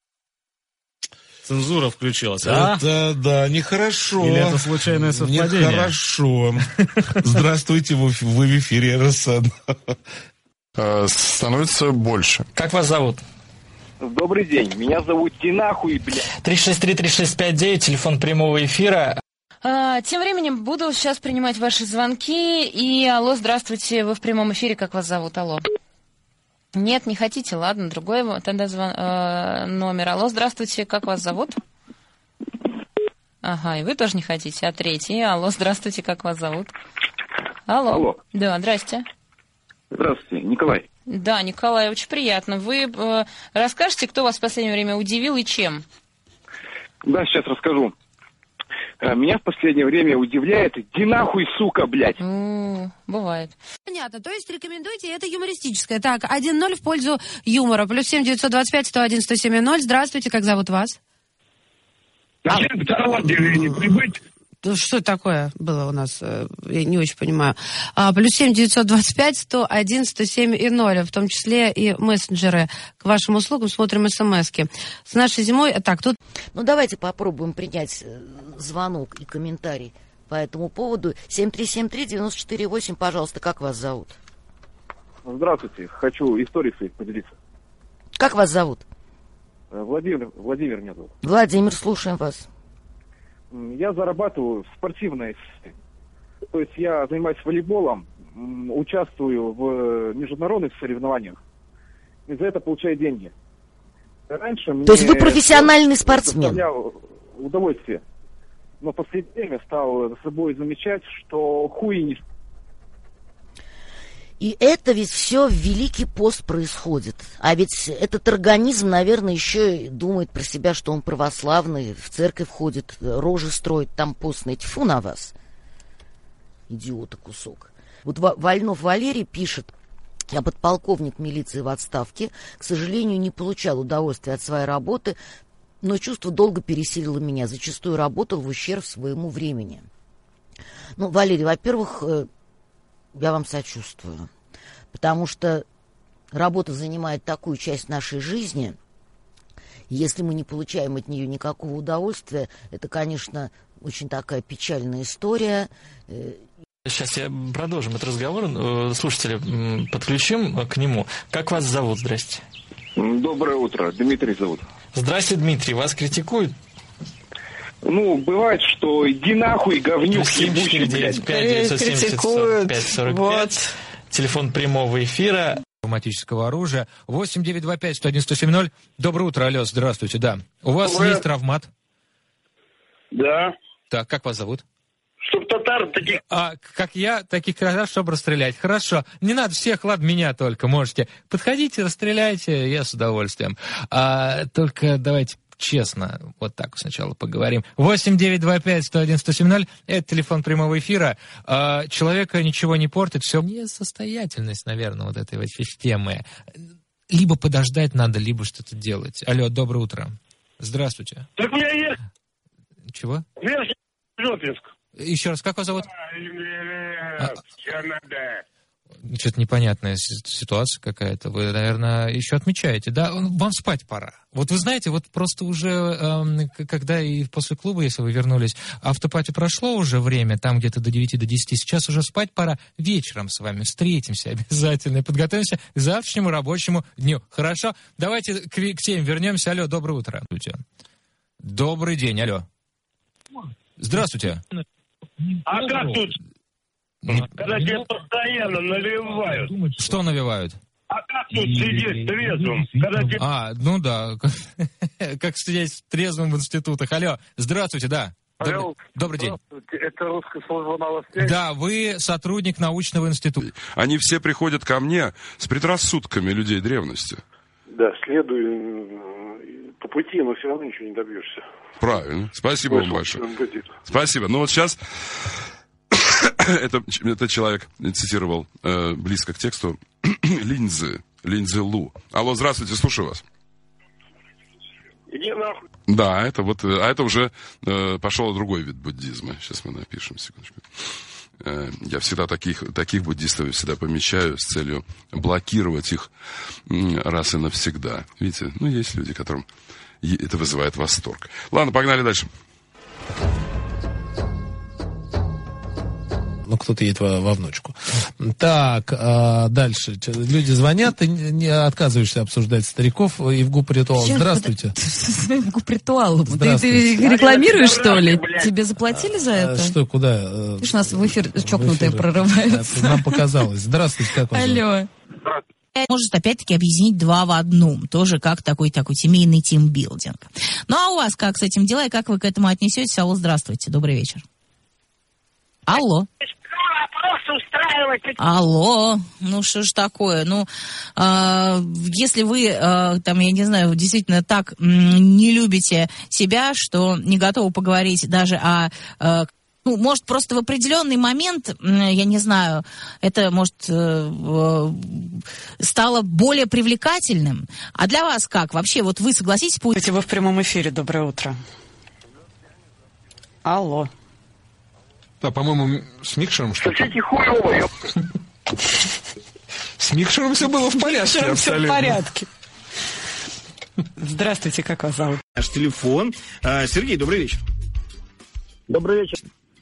Цензура включилась, а?
Это, да, нехорошо.
Или это случайное совпадение?
Нехорошо. Здравствуйте, вы в эфире эр эс эн.
Становится больше.
Как вас зовут?
Добрый день, меня зовут Тинахуй, блядь.
три шесть три три шесть пять девять, телефон прямого эфира.
А, тем временем буду сейчас принимать ваши звонки. И, алло, здравствуйте, вы в прямом эфире, как вас зовут, алло? Нет, не хотите, ладно, другой тогда звон, э, номер. Алло, здравствуйте, как вас зовут? Ага, и вы тоже не хотите, а третий. Алло, здравствуйте, как вас зовут? Алло.
Алло.
Да, здрасте.
Здравствуйте, Николай.
Да, Николай, очень приятно. Вы э, расскажете, кто вас в последнее время удивил и чем?
Да, сейчас расскажу. Меня в последнее время удивляет, иди нахуй, сука, блядь.
Mm, бывает.
Понятно, то есть рекомендуйте, это юмористическое. Так, один ноль в пользу юмора. Плюс семь девятьсот двадцать пять сто один сто семь ноль. Здравствуйте, как зовут вас?
Зачем второго отделения прибыть?
Что это такое было у нас? Я не очень понимаю. А, плюс семь девятьсот двадцать пять сто один сто семь и ноль, в том числе и мессенджеры к вашим услугам. Смотрим смски. С нашей зимой... Так, тут...
Ну, давайте попробуем принять звонок и комментарий по этому поводу. семь три семь три девять четыре восемь, пожалуйста, как вас зовут?
Здравствуйте, хочу историей своей поделиться.
Как вас зовут?
Владимир, Владимир меня зовут.
Владимир, слушаем вас.
Я зарабатываю в спортивной... То есть я занимаюсь волейболом, участвую в международных соревнованиях, и за это получаю деньги. Раньше
То
мне
есть вы профессиональный спортсмен?
Удовольствие. Но в последнее время стал за собой замечать, что хуй не...
И это ведь все в Великий пост происходит. А ведь этот организм, наверное, еще и думает про себя, что он православный, в церковь ходит, рожи строит там постные. Тьфу на вас, идиота кусок. Вот Вольнов Валерий пишет: я подполковник милиции в отставке, к сожалению, не получал удовольствия от своей работы, но чувство долго пересилило меня, зачастую работал в ущерб своему времени. Ну, Валерий, во-первых, я вам сочувствую, потому что работа занимает такую часть нашей жизни. Если мы не получаем от нее никакого удовольствия, это, конечно, очень такая печальная история.
Сейчас я продолжим этот разговор. Слушатели, подключим к нему. Как вас зовут? Здрасте.
Доброе утро. Дмитрий зовут.
Здрасте, Дмитрий. Вас критикуют?
Ну, бывает, что иди нахуй, говнюк, ебучий, блядь.
Критикуют. Вот. Телефон прямого эфира.
Травматического оружия. восемь девять два пять сто один сто семь ноль. Доброе утро, алло, здравствуйте, да. У вас
Доброе.
Есть травмат?
Да.
Так, как вас зовут?
Чтоб татар таких...
А, как я, таких татар, чтобы расстрелять. Хорошо. Не надо всех, ладно, меня только можете. Подходите, расстреляйте, я с удовольствием. А, только давайте честно, вот так сначала поговорим. восемь девять два пять сто один сто семь ноль, это телефон прямого эфира. А, человека ничего не портит, все несостоятельность, наверное, вот этой вот системы. Либо подождать надо, либо что-то делать. Алло, доброе утро. Здравствуйте.
Так у меня есть...
Чего?
Верхний Жопинск.
Еще раз, как вас зовут?
А,
Что-то непонятная ситуация какая-то. Вы, наверное, еще отмечаете, да? Вам спать пора. Вот вы знаете, вот просто уже, эм, когда и после клуба, если вы вернулись, автопати прошло уже время, там где-то до девяти, до десяти, сейчас уже спать пора. Вечером с вами встретимся обязательно и подготовимся к завтрашнему рабочему дню. Хорошо? Давайте к, к теме вернемся. Алло, доброе утро. Добрый день, алло. Здравствуйте.
А как тут? Когда тебе постоянно навевают.
Что навевают?
А как тут сидеть трезвым? Когда тебе...
А, ну да. Как сидеть трезвым в институтах. Алло, здравствуйте, да. Добрый, добрый день.
Это русская служба новостей?
Да, вы сотрудник научного института.
Они все приходят ко мне с предрассудками людей древности.
Да, следуй по пути, но все равно ничего не добьешься.
Правильно. Спасибо вам большое. Спасибо. Ну вот сейчас это, этот человек цитировал э, близко к тексту Линьцзи, Линьцзи Лу. Алло, здравствуйте, слушаю вас.
Иди нахуй.
Да, это вот, а это уже э, пошел другой вид буддизма. Сейчас мы напишем, секундочку. Э, я всегда таких, таких буддистов всегда помечаю с целью блокировать их раз и навсегда. Видите, ну есть люди, которым это вызывает восторг. Ладно, погнали дальше.
Ну, кто-то едет во, во внучку. Так, а, дальше. Люди звонят, ты не отказываешься обсуждать стариков. Евгуп Ритуал, здравствуйте.
Евгуп Ритуал. Ты, ты рекламируешь, что ли? Тебе заплатили за это?
Что, куда?
Ты ж нас в эфир чокнутые прорываются.
Нам показалось. Здравствуйте, как вас зовут?
Алло.
Может, опять-таки, объединить два в одном. Тоже как такой, такой семейный тимбилдинг. Ну, а у вас как с этим дела, и как вы к этому отнесетесь? Алло, здравствуйте, добрый вечер. Алло. Алло, ну что ж такое, ну, э, если вы, э, там, я не знаю, действительно так э, не любите себя, что не готовы поговорить даже о... Э, ну, может, просто в определенный момент, я не знаю, это, может, э, стало более привлекательным. А для вас как? Вообще, вот вы согласитесь...
Пусть... Вы в прямом эфире, доброе утро. Алло.
Да, по-моему, с микшером что-то.
Слушайте, хуёво,
С микшером все было в порядке.
С микшером все в порядке. Здравствуйте, как вас зовут?
Наш телефон. Сергей, добрый вечер.
Добрый вечер.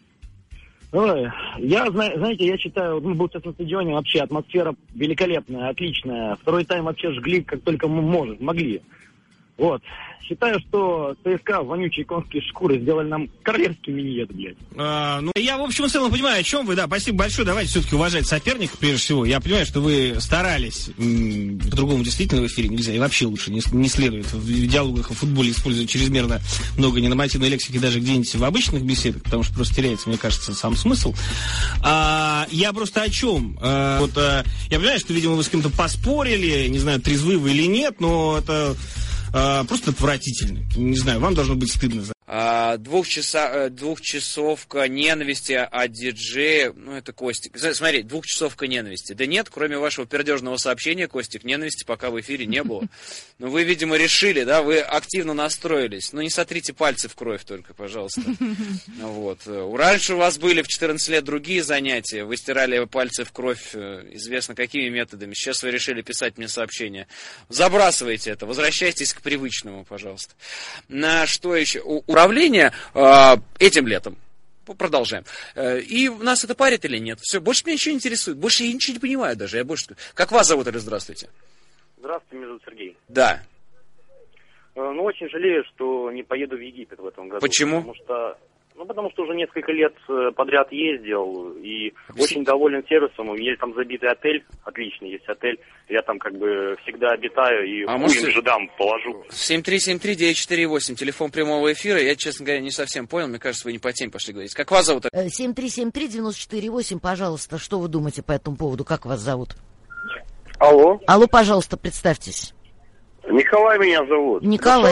Ой, я, знаете, я считаю, ну, был на стадионе, вообще атмосфера великолепная, отличная. Второй тайм вообще жгли, как только мы можем, могли. Вот. Считаю, что ЦСКА, вонючие конские шкуры, сделали нам королевский миньет, блядь.
А, ну, я, в общем, в целом понимаю, о чем вы, да, спасибо большое. Давайте все-таки уважать соперника, прежде всего. Я понимаю, что вы старались, м- по-другому действительно в эфире нельзя, и вообще лучше не, не следует в диалогах о футболе использовать чрезмерно много ненормативной лексики даже где-нибудь в обычных беседах, потому что просто теряется, мне кажется, сам смысл. А, я просто о чем? А, вот, а, я понимаю, что, видимо, вы с кем-то поспорили, не знаю, трезвы вы или нет, но это... Uh, просто отвратительно. Не знаю, вам должно быть стыдно за...
А, двухчаса, двухчасовка ненависти от диджея, ну это Костик. Смотри, двухчасовка ненависти. Да нет, кроме вашего пердежного сообщения, Костик, ненависти пока в эфире не было. Но вы, видимо, решили, да, вы активно настроились. Ну не сотрите пальцы в кровь только, пожалуйста. Вот. Раньше у вас были в четырнадцать лет другие занятия, вы стирали пальцы в кровь, известно какими методами. Сейчас вы решили писать мне сообщение. Забрасывайте это, возвращайтесь к привычному, пожалуйста. На что еще? Управление э, этим летом. Продолжаем. Э, и нас это парит или нет? Все, больше меня ничего не интересует. Больше я ничего не понимаю даже. Я больше... Как вас зовут, или здравствуйте?
Здравствуйте, меня зовут Сергей.
Да.
Э, ну, очень жалею, что не поеду в Египет в этом году.
Почему?
Потому что... Ну, потому что уже несколько лет подряд ездил и очень доволен сервисом. У меня есть там забитый отель, отличный есть отель. Я там как бы всегда обитаю и
а
хуем же дам положу.
семь три семь три девять четыре восемь, телефон прямого эфира. Я, честно говоря, не совсем понял. Мне кажется, вы не по теме пошли говорить. Как вас зовут?
семь три семь три девять четыре восемь, пожалуйста. Что вы думаете по этому поводу? Как вас зовут?
Алло.
Алло, пожалуйста, представьтесь.
Николай меня зовут.
Николай.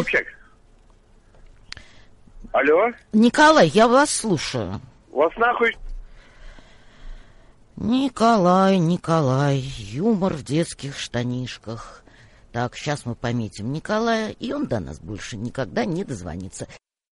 Алло?
Николай, я вас слушаю.
Вас нахуй...
Николай, Николай, юмор в детских штанишках. Так, сейчас мы пометим Николая, и он до нас больше никогда не дозвонится.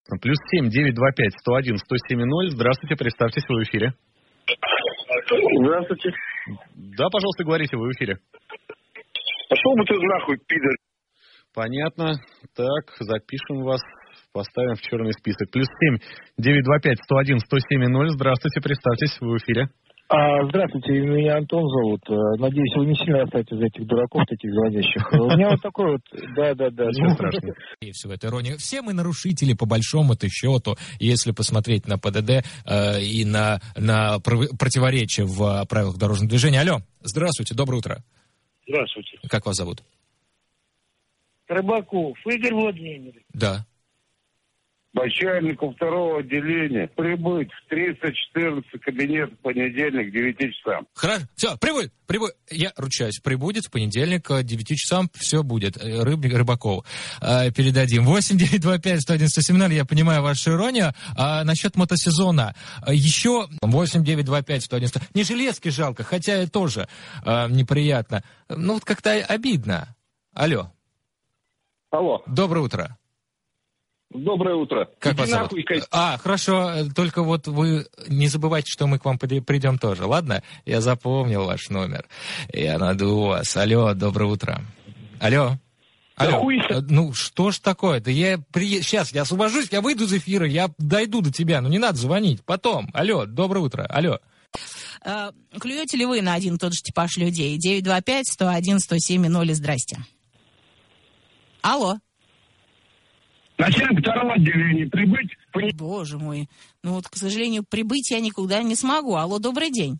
Плюс семь девять два пять сто один сто семь ноль. Здравствуйте, представьтесь, вы в эфире.
Здравствуйте.
Да, пожалуйста, говорите, вы в эфире.
Пошел бы ты нахуй, пидор.
Понятно. Так, запишем вас, поставим в черный список. Плюс семь девять два пять сто один сто семь ноль. Здравствуйте, представьтесь, вы в эфире.
А, здравствуйте, меня Антон зовут. Надеюсь, вы не сильно останетесь из этих дураков, таких звонящих. У меня вот такой вот, да-да-да.
Ничего страшного. И все это ирония. Все мы нарушители, по большому-то счету, если посмотреть на ПДД э, и на, на противоречия в правилах дорожного движения. Алло, здравствуйте, доброе утро.
Здравствуйте.
Как вас зовут?
Рыбаков Игорь Владимирович.
Да.
Начальнику второго отделения прибыть в триста четырнадцатый кабинет в понедельник к девяти часам.
Хорошо, все, прибудет, прибудет. Я ручаюсь, прибудет в понедельник к девяти часам, все будет. Рыбник Рыбакову э, передадим. восемь девять два пять сто один сто семь ноль, я понимаю вашу иронию. А насчет мотосезона, еще восемь девять два пять сто один сто. Не Железки жалко, хотя и тоже э, неприятно. Ну, вот как-то обидно. Алло.
Алло.
Доброе утро.
Доброе утро.
Как
Иди
вас зовут?
нахуй, Кать.
А, хорошо, только вот вы не забывайте, что мы к вам придем тоже, ладно? Я запомнил ваш номер. Я найду вас. Алло, доброе утро. Алло. Алло. Да ну, что ж такое? Да я при... Сейчас, я освобожусь, я выйду из эфира, я дойду до тебя. Ну, не надо звонить. Потом. Алло, доброе утро. Алло.
Клюете ли вы на один и тот же типаж людей? девять два пять сто один сто семь ноль. Здрасте. Алло.
Начальник второго отделения прибыть...
Боже мой. Ну вот, к сожалению, прибыть я никуда не смогу. Алло, добрый день.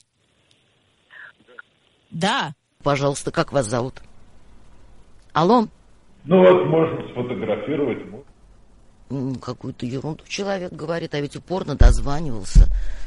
Да.
Пожалуйста, как вас зовут? Алло.
Ну вот, можно сфотографировать.
М, Какую-то ерунду человек говорит, а ведь упорно дозванивался.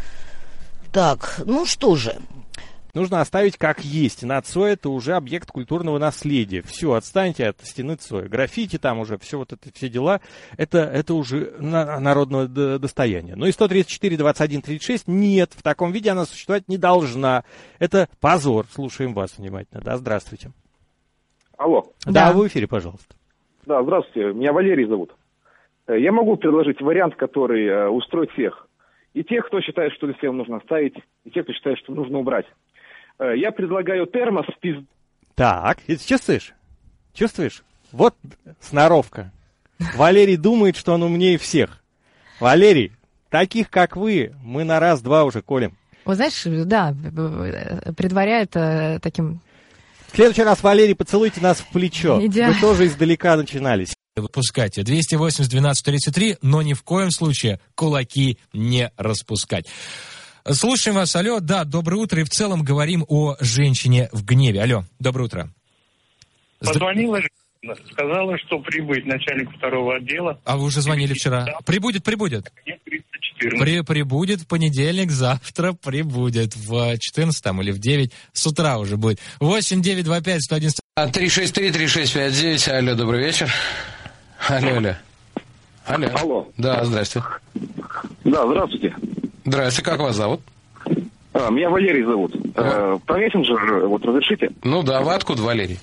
Так, ну что же...
Нужно оставить как есть. НАЦО — это уже объект культурного наследия. Все, отстаньте от стены Цоя. Граффити там уже, все вот это, все дела, это, это уже на, народного достояния. Ну и сто тридцать четыре двадцать один тридцать шесть нет, в таком виде она существовать не должна. Это позор. Слушаем вас внимательно. Да, здравствуйте.
Алло.
Да, да. Вы в эфире, пожалуйста.
Да, здравствуйте. Меня Валерий зовут. Я могу предложить вариант, который устроит всех. И тех, кто считает, что всем нужно оставить, и тех, кто считает, что нужно убрать. Я предлагаю термос в пизду.
Так, чувствуешь? Чувствуешь? Вот сноровка. Валерий думает, что он умнее всех. Валерий, таких, как вы, мы на раз-два уже колем.
Вы знаешь, да, предваряет э, таким...
В следующий раз, Валерий, поцелуйте нас в плечо.
Идеально.
Вы тоже издалека начинались.
Выпускайте двести восемьдесят двенадцать тридцать три, но ни в коем случае кулаки не распускать. Слушаем вас. Алло, да, доброе утро. И в целом говорим о женщине в гневе. Алло, доброе утро.
Позвонила, сказала, что прибыть начальник второго отдела.
А вы уже звонили вчера. Прибудет, прибудет. При, прибудет в понедельник, завтра прибудет в четырнадцать там, или в девять, с утра уже будет. восемь девять два пять сто один
три шесть три три шесть пять девять. Алло, добрый вечер. Алло, алло. Алло.
Алло.
Да, здрасте.
Да, здравствуйте.
Здравствуйте, как вас зовут?
А, меня Валерий зовут. А, по мессенджеру вот разрешите?
Ну да, вы откуда, Валерий?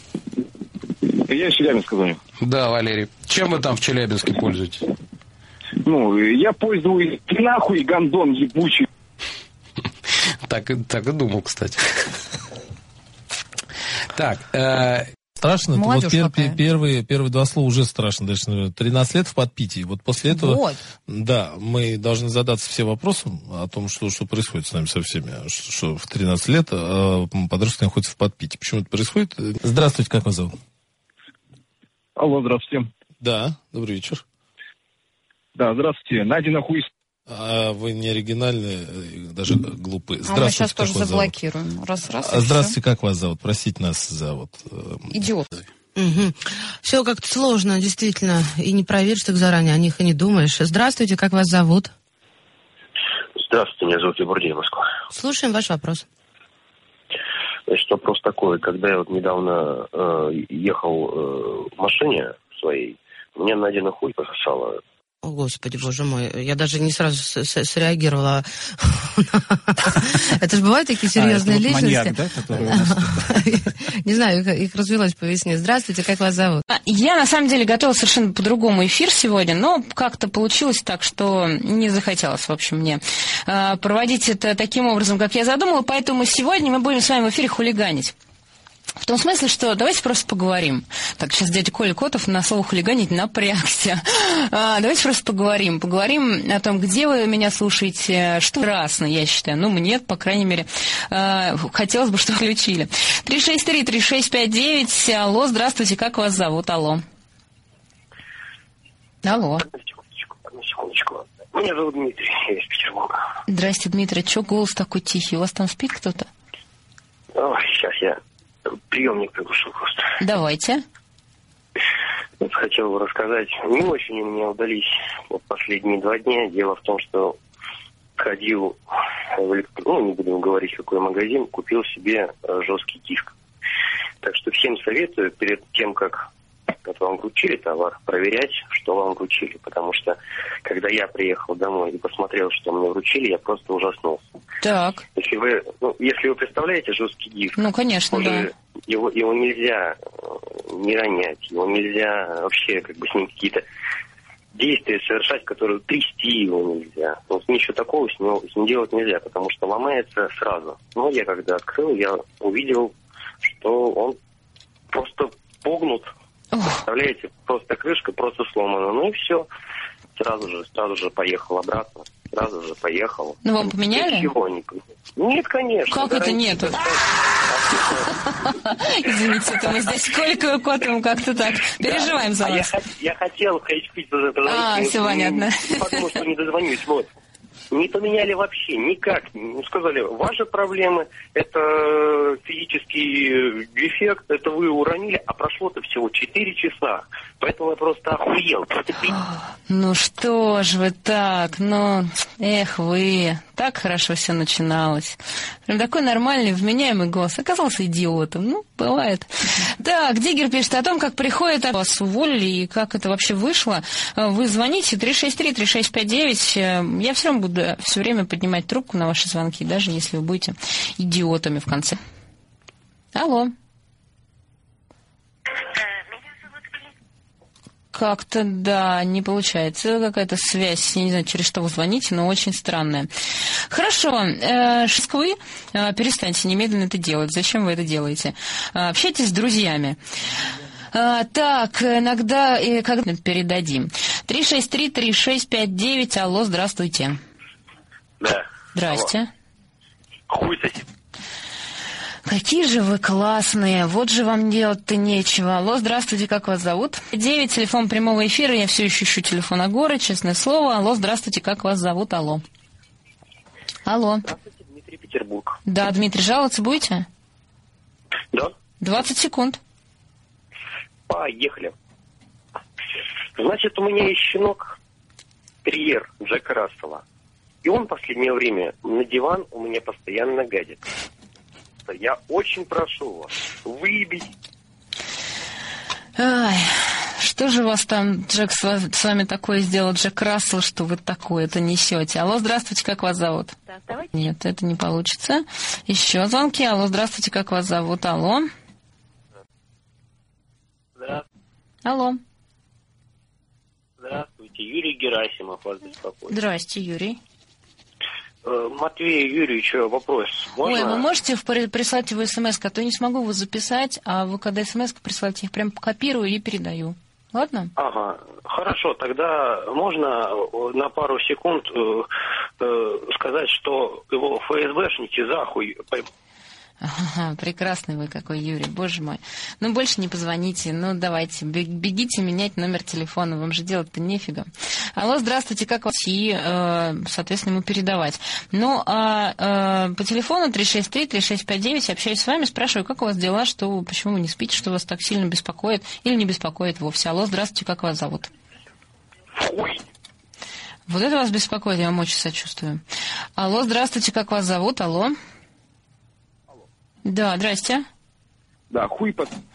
Я из Челябинска звоню.
Да, Валерий. Чем вы там в Челябинске пользуетесь?
Ну, я пользуюсь нахуй, гандон ебучий.
Так, так и думал, кстати. Так,
страшно,
вот пер,
пер, первые, первые два слова уже страшно. Дальше, наверное, тринадцать лет в подпитии. Вот после этого,
вот.
Да, мы должны задаться все вопросом о том, что, что происходит с нами со всеми. Что, что в тринадцать лет э, подростки находятся в подпитии. Почему это происходит? Здравствуйте, как вас зовут?
Алло, здравствуйте.
Да, добрый вечер.
Да, здравствуйте. Найди нахуй.
А вы не оригинальные, даже глупые.
А мы сейчас тоже заблокируем. Раз, раз,
а здравствуйте, все. Как вас зовут? Простите нас за вот... Э...
Идиот.
Угу. Все как-то сложно, действительно. И не проверишь так заранее, о них и не думаешь. Здравствуйте, как вас зовут?
Здравствуйте, меня зовут Егордей, Москва.
Слушаем ваш вопрос.
Значит, вопрос такой. Когда я вот недавно э, ехал э, в машине своей, мне Надина хуй пососала
О, Господи, боже мой, я даже не сразу с- с- среагировала. Это же бывают такие серьезные личности. Не знаю, их развелось по весне. Здравствуйте, как вас зовут?
Я, на самом деле, готовила совершенно по-другому эфир сегодня, но как-то получилось так, что не захотелось, в общем, мне э, проводить это таким образом, как я задумала, поэтому сегодня мы будем с вами в эфире хулиганить. В том смысле, что давайте просто поговорим. Так, сейчас дядя Коля Котов на слово «хулиганить» напрягся. А, давайте просто поговорим. Поговорим о том, где вы меня слушаете, что прекрасно, я считаю. Ну, мне, по крайней мере, а, хотелось бы, чтобы включили. три шесть три три шесть пять девять. Алло, здравствуйте, как вас зовут? Алло. Алло.
Одну секундочку. Меня зовут Дмитрий, я из Петербурга.
Здрасте, Дмитрий. Чё голос такой тихий? У вас там спит кто-то?
Ой, сейчас я приемник приглушил просто.
Давайте.
Вот хотел бы рассказать. Не очень у меня удались вот последние два дня. Дело в том, что ходил, в электро... ну, не будем говорить, какой магазин, купил себе жесткий диск. Так что всем советую перед тем, как вот вам вручили товар, проверять, что вам вручили. Потому что, когда я приехал домой и посмотрел, что мне вручили, я просто ужаснулся.
Так.
Если вы, ну, если вы представляете жесткий диск,
ну, конечно,
уже
да.
Его, его нельзя не ронять, его нельзя вообще как бы с ним какие-то действия совершать, которые трясти его нельзя. Вот ничего такого с ним, с ним делать нельзя, потому что ломается сразу. Но я когда открыл, я увидел, что он просто погнут. Представляете, просто крышка просто сломана. Ну и все. Сразу же, сразу же поехал обратно. Сразу же поехал.
Ну, вам поменяли?
Ничего не... Нет, конечно.
Как это нету? Извините, это мы здесь сколько котом как-то так переживаем за вас.
Я хотел в эйч пи позвонить.
А, все понятно.
Потому что не дозвонюсь, вот. Не поменяли вообще, никак. Ну, сказали, ваши проблемы, это физический дефект, это вы уронили, а прошло-то всего четыре часа. Поэтому я просто охуел.
Ну что ж вы так, ну, эх вы, так хорошо все начиналось. Прям такой нормальный, вменяемый голос. Оказался идиотом, ну, бывает. Так, Диггер пишет о том, как приходит, а вас уволили и как это вообще вышло. Вы звоните три шесть три три шесть пять девять. Я все равно буду все время поднимать трубку на ваши звонки, даже если вы будете идиотами в конце. Алло. Как-то, да, не получается. Какая-то связь, я не знаю, через что вы звоните, но очень странная. Хорошо, э, Москвы, э, перестаньте немедленно это делать. Зачем вы это делаете? Э, общайтесь с друзьями. А, так, иногда, э, когда передадим. три шесть три три шесть пять девять. Алло, здравствуйте.
Да.
Здрасте.
Хуй сосед.
Какие же вы классные, вот же вам делать-то нечего. Алло, здравствуйте, как вас зовут? девять, телефон прямого эфира, я все еще ищу телефон Агоры, честное слово. Алло, здравствуйте, как вас зовут? Алло. Алло.
Здравствуйте, Дмитрий, Петербург.
Да, Дмитрий, жаловаться будете?
Да.
двадцать секунд.
Поехали. Значит, у меня есть щенок, терьер Джека Рассела. И он в последнее время на диван у меня постоянно гадит. Я очень прошу вас выбить.
Ай, что же у вас там, Джек, с вами такое сделал, Джек Рассел, что вы такое-то несете? Алло, здравствуйте, как вас зовут?
Так, давайте.
Нет, это не получится. Еще звонки. Алло, здравствуйте, как вас зовут? Алло.
Здравствуйте.
Алло.
Здравствуйте, Юрий Герасимов вас беспокоит.
Здрасте, Юрий.
Матвею Юрьевичу вопрос. Можно?
Ой, вы можете прислать его смс, а то я не смогу его записать, а вы когда смс присылаете, их прям копирую и передаю. Ладно?
Ага, хорошо, тогда можно на пару секунд э, э, сказать, что его эф эс бэшники за хуй поймут.
Ага, прекрасный вы какой, Юрий, боже мой. Ну, больше не позвоните, ну, давайте, бегите менять номер телефона, вам же делать-то нефига. Алло, здравствуйте, как вас? И, э, соответственно, ему передавать. Ну, а э, по телефону три шесть три три шесть пять девять общаюсь с вами, спрашиваю, как у вас дела, что, почему вы не спите, что вас так сильно беспокоит или не беспокоит вовсе. Алло, здравствуйте, как вас зовут?
Ой.
Вот это вас беспокоит, я вам очень сочувствую. Алло, здравствуйте, как вас зовут? Алло. Да, здрасте.
Да, хуй под...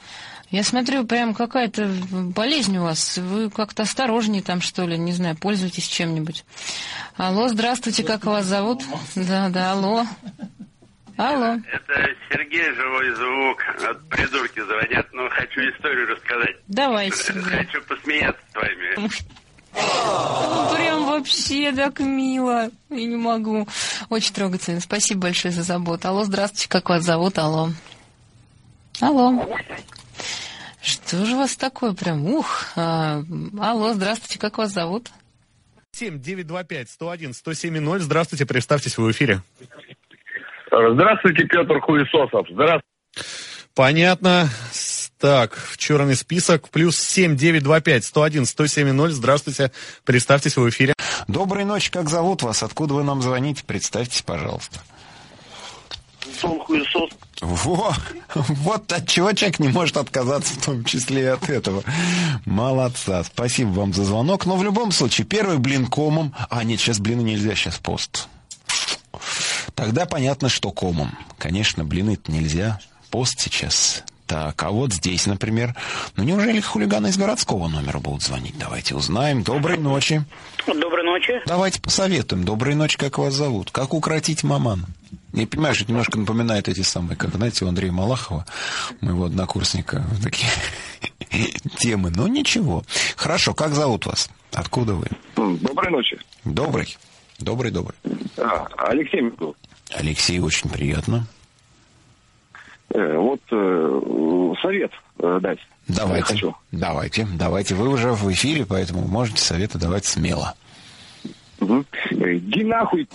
Я смотрю, прям какая-то болезнь у вас. Вы как-то осторожнее там, что ли, не знаю, пользуетесь чем-нибудь. Алло, здравствуйте, как вас зовут? Да, да, алло. Алло.
Это Сергей, живой звук. От придурки звонят, но хочу историю рассказать.
Давайте, Сергей.
Хочу посмеяться с вами.
Ну, прям вообще так мило. Я не могу. Очень трогательно. Спасибо большое за заботу. Алло, здравствуйте, как вас зовут? Алло. Алло. Что же у вас такое прям? Ух. А, алло, здравствуйте, как вас зовут?
семь девять два пять сто один сто семь ноль. Здравствуйте, представьтесь, вы в эфире.
Здравствуйте, Петр Хуесосов. Здравствуйте.
Понятно. Так, в черный список. Плюс семь девять два пять сто один сто семь ноль. Здравствуйте, представьтесь, вы в эфире.
Доброй ночи, как зовут вас? Откуда вы нам звоните? Представьтесь, пожалуйста.
Сон Хуесос.
Во! Вот от чего человек не может отказаться, в том числе и от этого. Молодца. Спасибо вам за звонок. Но в любом случае, первый блин комом... А, нет, сейчас блины нельзя, сейчас пост. Тогда понятно, что комом. Конечно, блины-то нельзя. Пост сейчас. Так, а вот здесь, например... Ну, неужели хулиганы из городского номера будут звонить? Давайте узнаем. Доброй ночи.
Доброй ночи.
Давайте посоветуем. Доброй ночи, как вас зовут? Как укротить маман? Я понимаю, что это немножко напоминает эти самые, как, знаете, у Андрея Малахова, моего однокурсника, такие темы. Но ничего. Хорошо, как зовут вас? Откуда вы?
Доброй ночи.
Добрый. Добрый, добрый.
А, Алексей Микул.
Алексей, очень приятно.
Э, вот э, совет э, дать.
Давайте.
Я хочу.
Давайте. Давайте. Вы уже в эфире, поэтому можете советы давать смело.
Угу. Иди нахуй.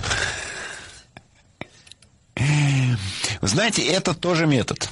Вы знаете, это тоже метод.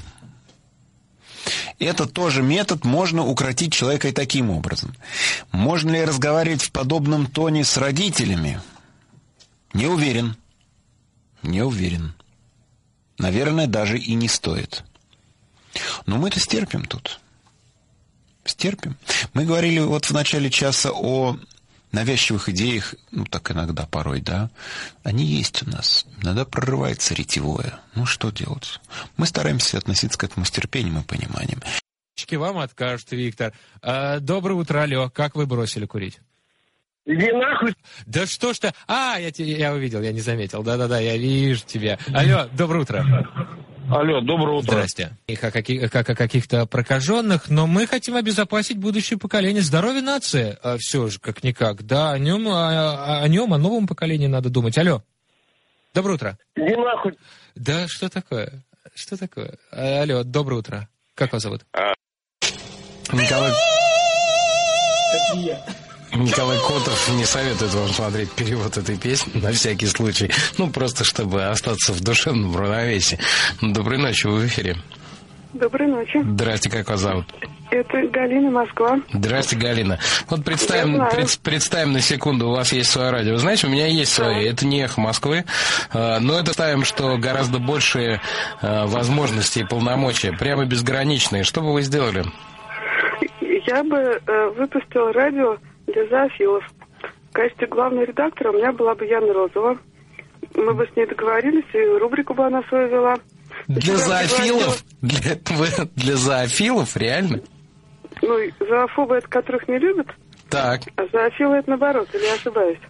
Это тоже метод, можно укротить человека и таким образом. Можно ли разговаривать в подобном тоне с родителями? Не уверен. Не уверен. Наверное, даже и не стоит. Но мы-то стерпим тут. Стерпим. Мы говорили вот в начале часа о навязчивых идеях, ну так иногда, порой, да. Они есть у нас. Иногда прорывается ретевое. Ну что делать? Мы стараемся относиться к этому с терпением и пониманием.
Вам откажут, Виктор. А, доброе утро, алло. Как вы бросили курить?
Иди нахуй.
Да что ж ты... А, я, тебя, я увидел, я не заметил. Да-да-да, я вижу тебя. Алло, доброе утро.
Алло, доброе утро.
Здрасте. И как, о, как о каких-то прокаженных, но мы хотим обезопасить будущее поколение. Здоровье нации, а все же, как-никак. Да, о нем, о, о нем, о новом поколении надо думать. Алло. Доброе утро.
Иди нахуй.
Да, что такое? Что такое? Алло, доброе утро. Как вас зовут?
А... Николай...
Это я.
Николай Котов не советует вам смотреть перевод этой песни на всякий случай. Ну, просто чтобы остаться в душевном равновесии. Доброй ночи, вы в эфире.
Доброй ночи.
Здрасте, как вас зовут?
Это Галина, Москва.
Здрасте, Галина. Вот представим, пред, представим на секунду, у вас есть свое радио. Вы знаете, у меня есть свое. Это не эхо Москвы, но это ставим, что гораздо больше возможностей и полномочия, прямо безграничные. Что бы вы сделали?
Я бы э, выпустила радио для зоофилов. В качестве главного редактора у меня была бы Яна Розова. Мы бы с ней договорились, и рубрику бы она свою вела.
Для зоофилов? Для, для зоофилов? Реально?
Ну, зоофобы — это которых не любят.
Так.
А зоофилы — это наоборот, или я ошибаюсь?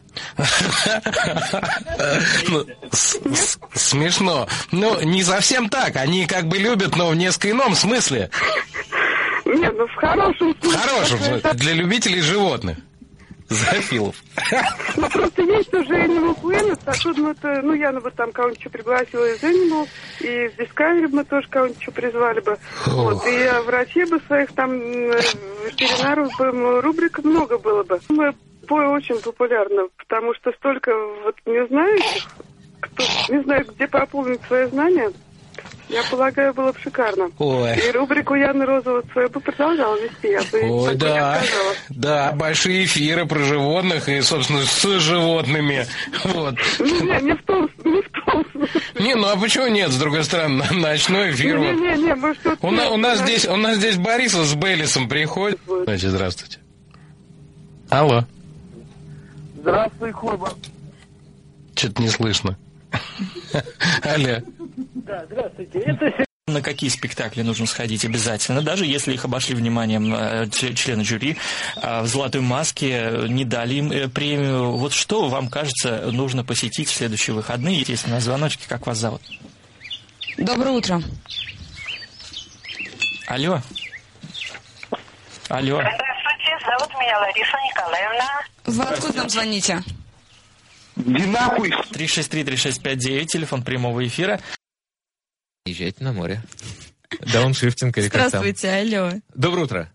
Смешно. Ну, не совсем так. Они как бы любят, но в несколько ином смысле.
Нет, ну в хорошем смысле.
В хорошем смысле. Для любителей животных. Зоофилов.
Ну, просто есть уже Animal Planet, а тут мы-то, ну, я бы там кого-нибудь еще пригласила из Animal, и в Discovery мы тоже кого-нибудь еще призвали бы. Вот, и врачей бы своих там, ветеринаров бы, рубрик много было бы. Мы Пой очень популярно, потому что столько вот не знающих, кто не знает, где пополнить свои знания. Я полагаю, было бы шикарно.
Ой.
И рубрику Яны Розовой свою бы продолжала вести. Я бы
Ой, да, да, большие эфиры про животных и, собственно, с животными. Вот.
Не, не в том, не в том смысле.
Не, ну а почему нет, с другой стороны, ночной эфир.
Не, не, не, мы что-то...
У, на, у, нас здесь, у нас здесь Борисов с Бейлисом приходит. Значит, здравствуйте. Алло.
Здравствуй, Хойба.
Что-то не слышно. Алло.
Да, здравствуйте. Это
На какие спектакли нужно сходить обязательно, даже если их обошли вниманием э, члены жюри, э, в «Золотой маске» не дали им э, премию. Вот что вам кажется нужно посетить в следующие выходные? Если на звоночке, как вас зовут?
Доброе утро.
Алло. Алло.
Здравствуйте, зовут меня Лариса Николаевна.
Вы откуда нам звоните?
Динахуй. три шесть три три шесть пять девять, телефон прямого эфира.
Езжайте на море. Дауншифтинг или как там?
Здравствуйте, алло.
Доброе утро.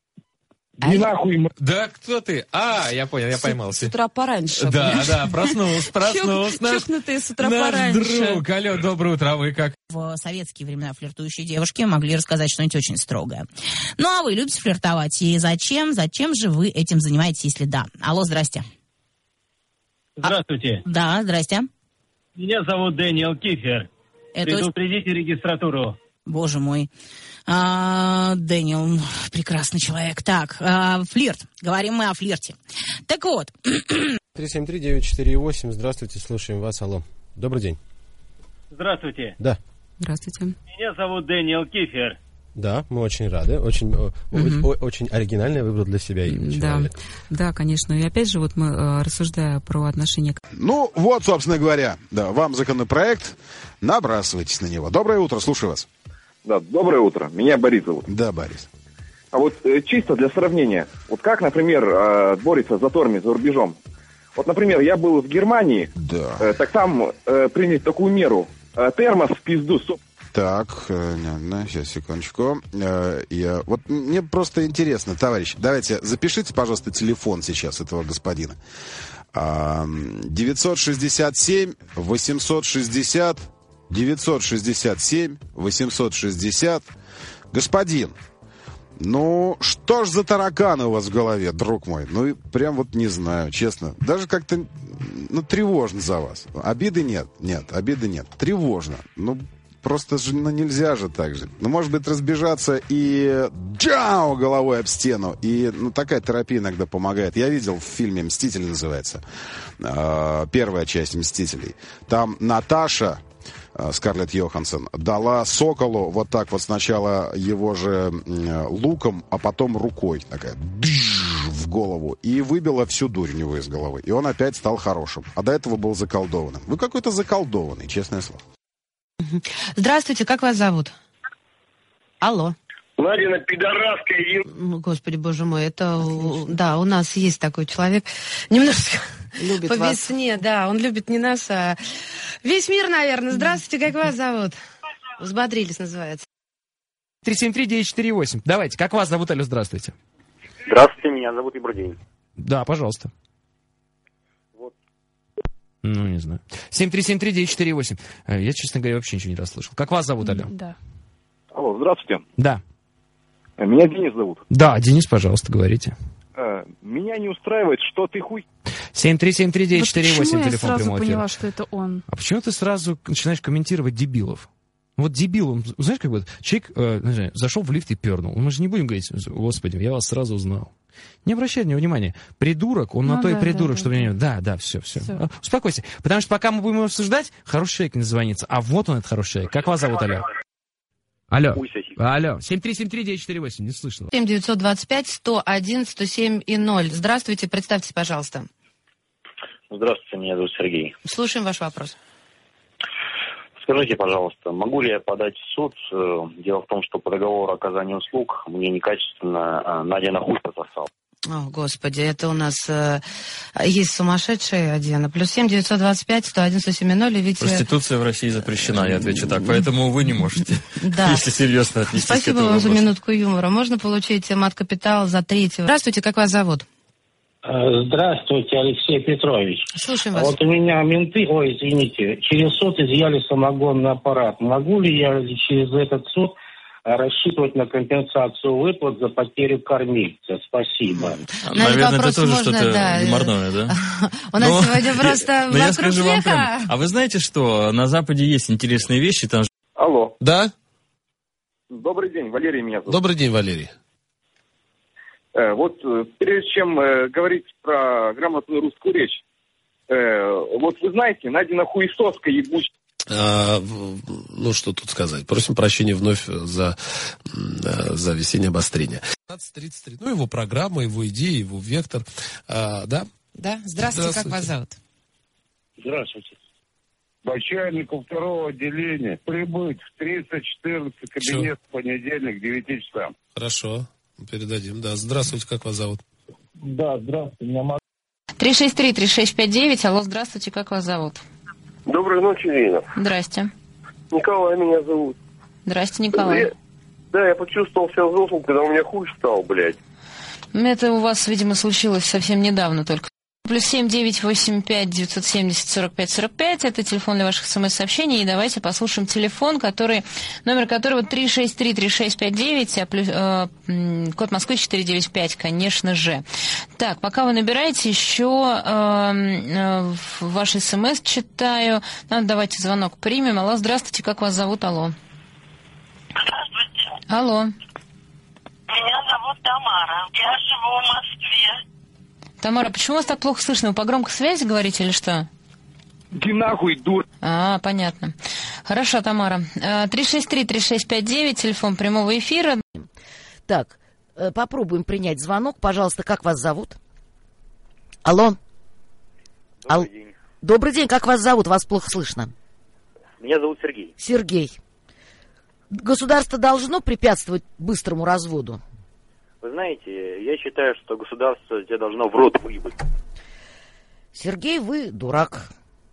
Нахуй.
Да, кто ты? А, я понял, я поймался.
С утра пораньше.
Да, да, проснулся, проснулся.
Чок, чокнутые с утра
наш
пораньше.
друг. Алло, доброе утро, а вы как?
В советские времена флиртующие девушки могли рассказать что-нибудь очень строгое. Ну, а вы любите флиртовать? И зачем? Зачем же вы этим занимаетесь, если да? Алло, здрасте.
Здравствуйте.
А, да, здрасте.
Меня зовут Дэниел Кифер.
Это
Предупредите регистратуру.
Боже мой. А, Дэниел, прекрасный человек. Так, а, флирт. Говорим мы о флирте. Так вот.
три семь три девять четыре восемь. Здравствуйте, слушаем вас. Алло. Добрый день.
Здравствуйте.
Да.
Здравствуйте.
Меня зовут Дэниел Кифер.
Да, мы очень рады. Очень, угу. о, очень оригинальный выбор для себя имя.
Да, да, конечно. И опять же, вот мы, э, рассуждая про отношения...
Ну, вот, собственно говоря, да, вам законопроект, набрасывайтесь на него. Доброе утро, слушаю вас.
Да, доброе утро. Меня Борис зовут.
Да, Борис.
А вот э, чисто для сравнения, вот как, например, э, борется с заторами за рубежом? Вот, например, я был в Германии,
да.
э, так там э, приняли такую меру. Э, термос в пизду, стоп.
Так, э, сейчас, секундочку. Э, я, вот мне просто интересно, товарищ, давайте запишите, пожалуйста, телефон сейчас этого господина. Э, девятьсот шестьдесят семь восемьсот шестьдесят девятьсот шестьдесят семь восемьсот шестьдесят. Господин, ну, что ж за тараканы у вас в голове, друг мой? Ну, прям вот не знаю, честно. Даже как-то, ну, тревожно за вас. Обиды нет, нет, обиды нет. Тревожно. Ну, просто же, ну, нельзя же так же. Ну, может быть, разбежаться и джау головой об стену. И, ну, такая терапия иногда помогает. Я видел в фильме «Мстители» называется. Э, первая часть «Мстителей». Там Наташа, э, Скарлетт Йоханссон, дала Соколу вот так вот сначала его же э, луком, а потом рукой. Такая в голову. И выбила всю дурь у него из головы. И он опять стал хорошим. А до этого был заколдованным. Вы какой-то заколдованный, честное слово.
Здравствуйте, как вас зовут? Алло.
Надина, пидораска.
Господи, боже мой, это... Да, у нас есть такой человек. Немножко
любит
по
вас.
весне, да, он любит не нас, а весь мир, наверное. Здравствуйте, как вас зовут? Взбодрились, называется.
три семь три девять четыре восемь. Давайте, как вас зовут, алло, здравствуйте.
Здравствуйте, меня зовут Ибрагим.
Да, пожалуйста.
Вот.
Ну, не знаю. семь три семь три девять четыре восемь. Я, честно говоря, вообще ничего не расслышал. Как вас зовут, алло?
Да.
Алло, здравствуйте.
Да.
Меня Денис зовут.
Да, Денис, пожалуйста, говорите.
Э, меня не устраивает, что ты хуй...
семь три семь три девять четыре восемь,
вот
телефон
я
прямого
сразу
эфира.
поняла, что это он.
А почему ты сразу начинаешь комментировать дебилов? Вот дебил, он, знаешь, как бы человек э, не знаю, зашел в лифт и пернул. Мы же не будем говорить, господи, я вас сразу узнал. Не обращай на него внимания. Придурок, он ну, на то да, и придурок, да, чтобы... Да, да, да, все, все. все. Успокойся. Потому что пока мы будем его обсуждать, хороший человек не звонится. А вот он, этот хороший человек. Как вас зовут, алло? Алло. Алло. семь три семь три девять четыре восемь. Не слышно.
семь девятьсот двадцать пять сто один сто семь и ноль. Здравствуйте, представьтесь, пожалуйста.
Здравствуйте, меня зовут Сергей.
Слушаем ваш вопрос.
Скажите, пожалуйста, могу ли я подать в суд? Дело в том, что по договору оказания услуг мне некачественно Надя на хуй пососал.
О, Господи, это у нас э, есть сумасшедшие один. Плюс семь девятьсот двадцать пять сто один сто семь ноль. Ведь...
Проституция в России запрещена, я отвечу так. Поэтому вы не можете,
да.
если серьезно отнестись
Спасибо
к этому
вам
вопросу.
за минутку юмора. Можно получить мат-капитал за третьего. Здравствуйте, как вас зовут?
Здравствуйте, Алексей Петрович.
Слушаем вас.
Вот у меня менты, ой, извините, через суд изъяли самогонный аппарат. Могу ли я через этот суд рассчитывать на компенсацию выплат за потерю кормильца? Спасибо.
Наверное, это тоже что-то юморное, да?
У нас сегодня просто
но я скажу вам прямо. А вы знаете, что на Западе есть интересные вещи? Там...
Алло.
Да?
Добрый день, Валерий меня зовут.
Добрый день, Валерий.
Э, вот э, прежде чем э, говорить про грамотную русскую речь, э, вот вы знаете, Надина хуесоска ебучая.
А, ну, что тут сказать. Просим прощения вновь за, за весеннее обострение. пятнадцать тридцать три. Ну, его программа, его идеи, его вектор. А, да?
Да. Здравствуйте, Здравствуйте, как вас зовут?
Здравствуйте. Начальнику второго отделения прибыть в триста четырнадцатый кабинет в понедельник к девяти часам.
Хорошо, передадим. Да, здравствуйте, как вас зовут?
Да, здравствуйте, меня Макс.
три шесть три три шесть пять девять. Алло, здравствуйте, как вас зовут?
Доброй ночи, Ирина.
Здрасте.
Николай меня зовут.
Здрасте, Николай.
Я, да, я почувствовал себя взрослым, когда у меня хуй встал, блядь.
Это у вас, видимо, случилось совсем недавно только. Плюс семь девять восемь пять девятьсот семьдесят сорок пять сорок пять. Это телефон для ваших смс-сообщений. И давайте послушаем телефон, который, номер которого три шесть три три шесть пять девять, а плюс, э, код Москвы четыре девять пять, конечно же. Так, пока вы набираете, еще э, э, ваш смс читаю. Ну, давайте звонок примем. Алло, здравствуйте, как вас зовут? Алло.
Здравствуйте.
Алло.
Меня зовут Тамара. Я живу в Москве.
Тамара, почему вас так плохо слышно? Вы по громкой связи говорите или что?
Иди нахуй, дур.
А, понятно. Хорошо, Тамара. три шесть три три шесть пять девять, телефон прямого эфира.
Так, попробуем принять звонок. Пожалуйста, как вас зовут? Алло.
Добрый
Ал...
день.
Добрый день, как вас зовут? Вас плохо слышно.
Меня зовут Сергей.
Сергей. Государство должно препятствовать быстрому разводу?
Вы знаете, я считаю, что государство тебя должно в рот выебать.
Сергей, вы дурак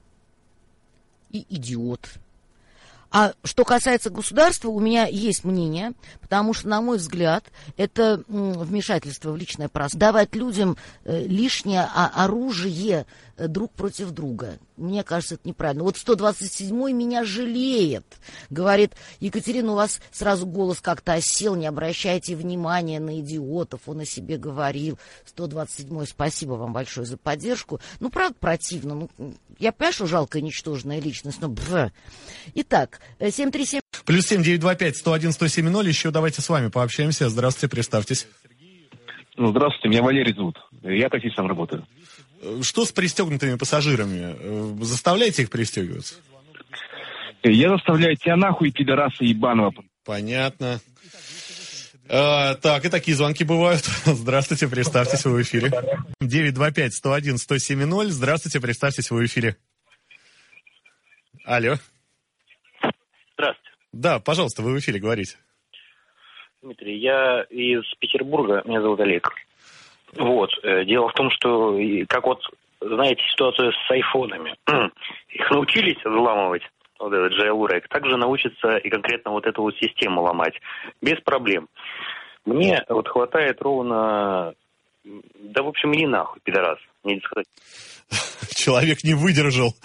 и идиот. А что касается государства, у меня есть мнение, потому что, на мой взгляд, это вмешательство в личное пространство. Давать людям лишнее оружие друг против друга. Мне кажется, это неправильно. Вот сто двадцать седьмой меня жалеет. Говорит, Екатерина, у вас сразу голос как-то осел, не обращайте внимания на идиотов. Он о себе говорил. сто двадцать седьмой, спасибо вам большое за поддержку. Ну, правда, противно. Ну, я понимаю, что жалкая, ничтожная личность, но... Бр. Итак, семь три семь...
Плюс семь девять два пять сто один сто семь ноль. Еще давайте с вами пообщаемся. Здравствуйте, представьтесь.
Ну, здравствуйте, меня Валерий зовут. Я таксистом работаю.
Что с пристегнутыми пассажирами? Заставляете их пристегиваться?
Я заставляю тебя нахуй, пидораса ебаного.
Понятно. А, так, и такие звонки бывают. Здравствуйте, представьтесь, вы в эфире. девять два пять сто один сто семь ноль. Здравствуйте, представьтесь, вы в эфире. Алло.
Здравствуйте.
Да, пожалуйста, вы в эфире, говорите.
Дмитрий, я из Петербурга, меня зовут Олег. Вот, э, дело в том, что, как вот, знаете, ситуацию с айфонами. Их научились взламывать, вот этот jailbreak, также научатся и конкретно вот эту вот систему ломать. Без проблем. Мне вот хватает ровно... Да, в общем, иди нахуй, пидорас. Не сказать.
Человек не выдержал.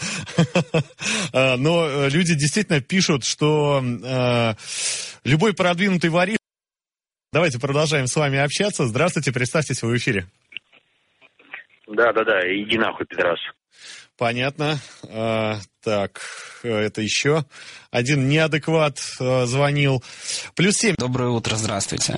Но люди действительно пишут, что любой продвинутый воришка... Давайте продолжаем с вами общаться. Здравствуйте, представьтесь, вы в эфире.
Да-да-да, иди нахуй, пидорас.
Понятно. А, так, это еще один неадекват а, звонил. Плюс семь.
Доброе утро, здравствуйте.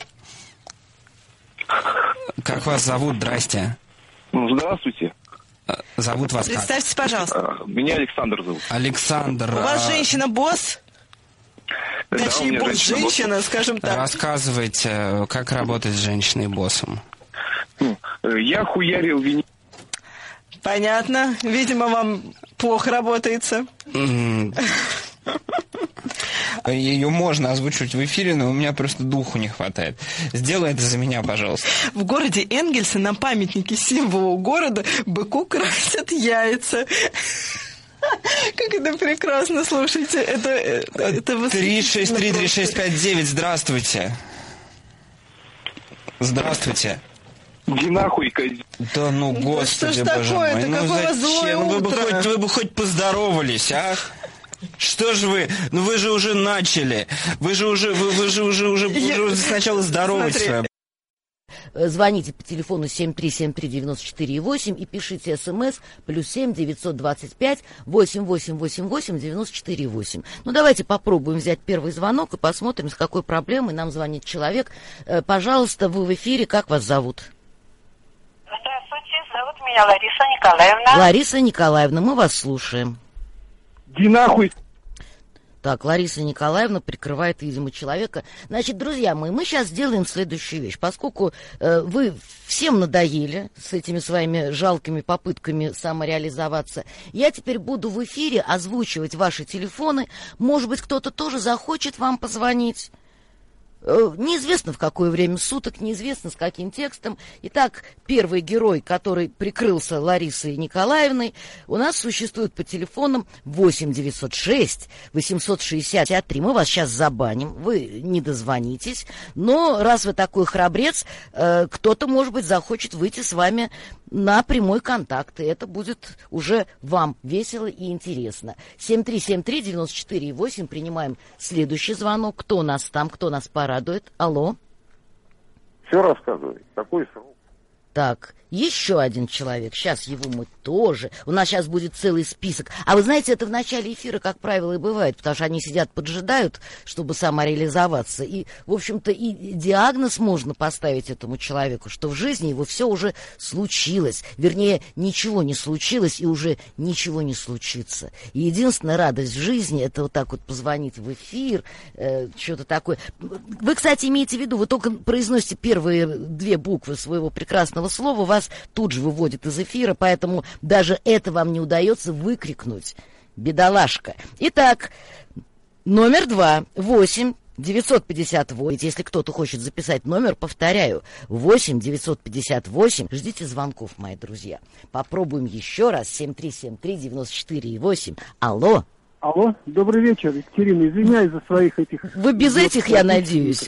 Как вас зовут? Здрасте.
Здравствуйте.
Зовут вас
Представьтесь,
как?
пожалуйста.
Меня Александр зовут.
Александр.
У вас
а...
женщина-босс?
Да,
Точнее, босс-женщина, скажем так.
Рассказывайте, как работать с женщиной-боссом.
Я хуярил вини...
Понятно. Видимо, вам плохо работается.
Ее можно озвучивать в эфире, но у меня просто духу не хватает. Сделай это за меня, пожалуйста.
В городе Энгельсе на памятнике символу города быку красят яйца. Как это прекрасно, слушайте. Это, это
три шесть три три шесть пять девять, здравствуйте. Здравствуйте.
Иди нахуй, козел.
Да ну, господи,
да
боже мой. Ну
зачем?
Ну, вы бы, хоть, вы бы хоть поздоровались, а? Что же вы? Ну вы же уже начали. Вы же уже, вы, вы же уже, уже, Я... уже сначала здоровайтесь.
Звоните по телефону семь три семь три девяносто четыре восемь и пишите смс плюс семь девятьсот двадцать пять восемь восемь восемь восемь девяносто четыре восемь. Ну, давайте попробуем взять первый звонок и посмотрим, с какой проблемой нам звонит человек. Пожалуйста, вы в эфире, как вас зовут?
Здравствуйте, зовут меня Лариса Николаевна.
Лариса Николаевна, мы вас слушаем.
Иди нахуй.
Так, Лариса Николаевна прикрывает, видимо, человека. Значит, друзья мои, мы сейчас сделаем следующую вещь. Поскольку э, вы всем надоели с этими своими жалкими попытками самореализоваться, я теперь буду в эфире озвучивать ваши телефоны. Может быть, кто-то тоже захочет вам позвонить. Неизвестно, в какое время суток, неизвестно, с каким текстом. Итак, первый герой, который прикрылся Ларисой Николаевной, у нас существует по телефонам восемь девятьсот шесть восемьсот шестьдесят три. Мы вас сейчас забаним, вы не дозвонитесь. Но раз вы такой храбрец, кто-то, может быть, захочет выйти с вами на прямой контакт, и это будет уже вам весело и интересно. семь три семь три девяносто четыре восемь. Принимаем следующий звонок. Кто у нас там, кто нас порадует? Алло.
Все рассказывай. Какой срок?
Так, еще один человек. Сейчас его мы тоже. У нас сейчас будет целый список. А вы знаете, это в начале эфира, как правило, и бывает, потому что они сидят, поджидают, чтобы самореализоваться. И, в общем-то, и диагноз можно поставить этому человеку, что в жизни его все уже случилось. Вернее, ничего не случилось и уже ничего не случится. И единственная радость в жизни — это вот так вот позвонить в эфир, э, что-то такое. Вы, кстати, имеете в виду, вы только произносите первые две буквы своего прекрасного слова, вас тут же выводит из эфира, поэтому даже это вам не удается выкрикнуть. Бедолашка. Итак, номер два. восемь девятьсот пятьдесят восемь. Если кто-то хочет записать номер, повторяю. восемь девятьсот пятьдесят восемь. Ждите звонков, мои друзья. Попробуем еще раз. семь три семь три девяносто четыре восемь. Алло.
Алло, добрый вечер, Екатерина, извиняюсь за своих этих...
Вы без вот, этих, я надеюсь.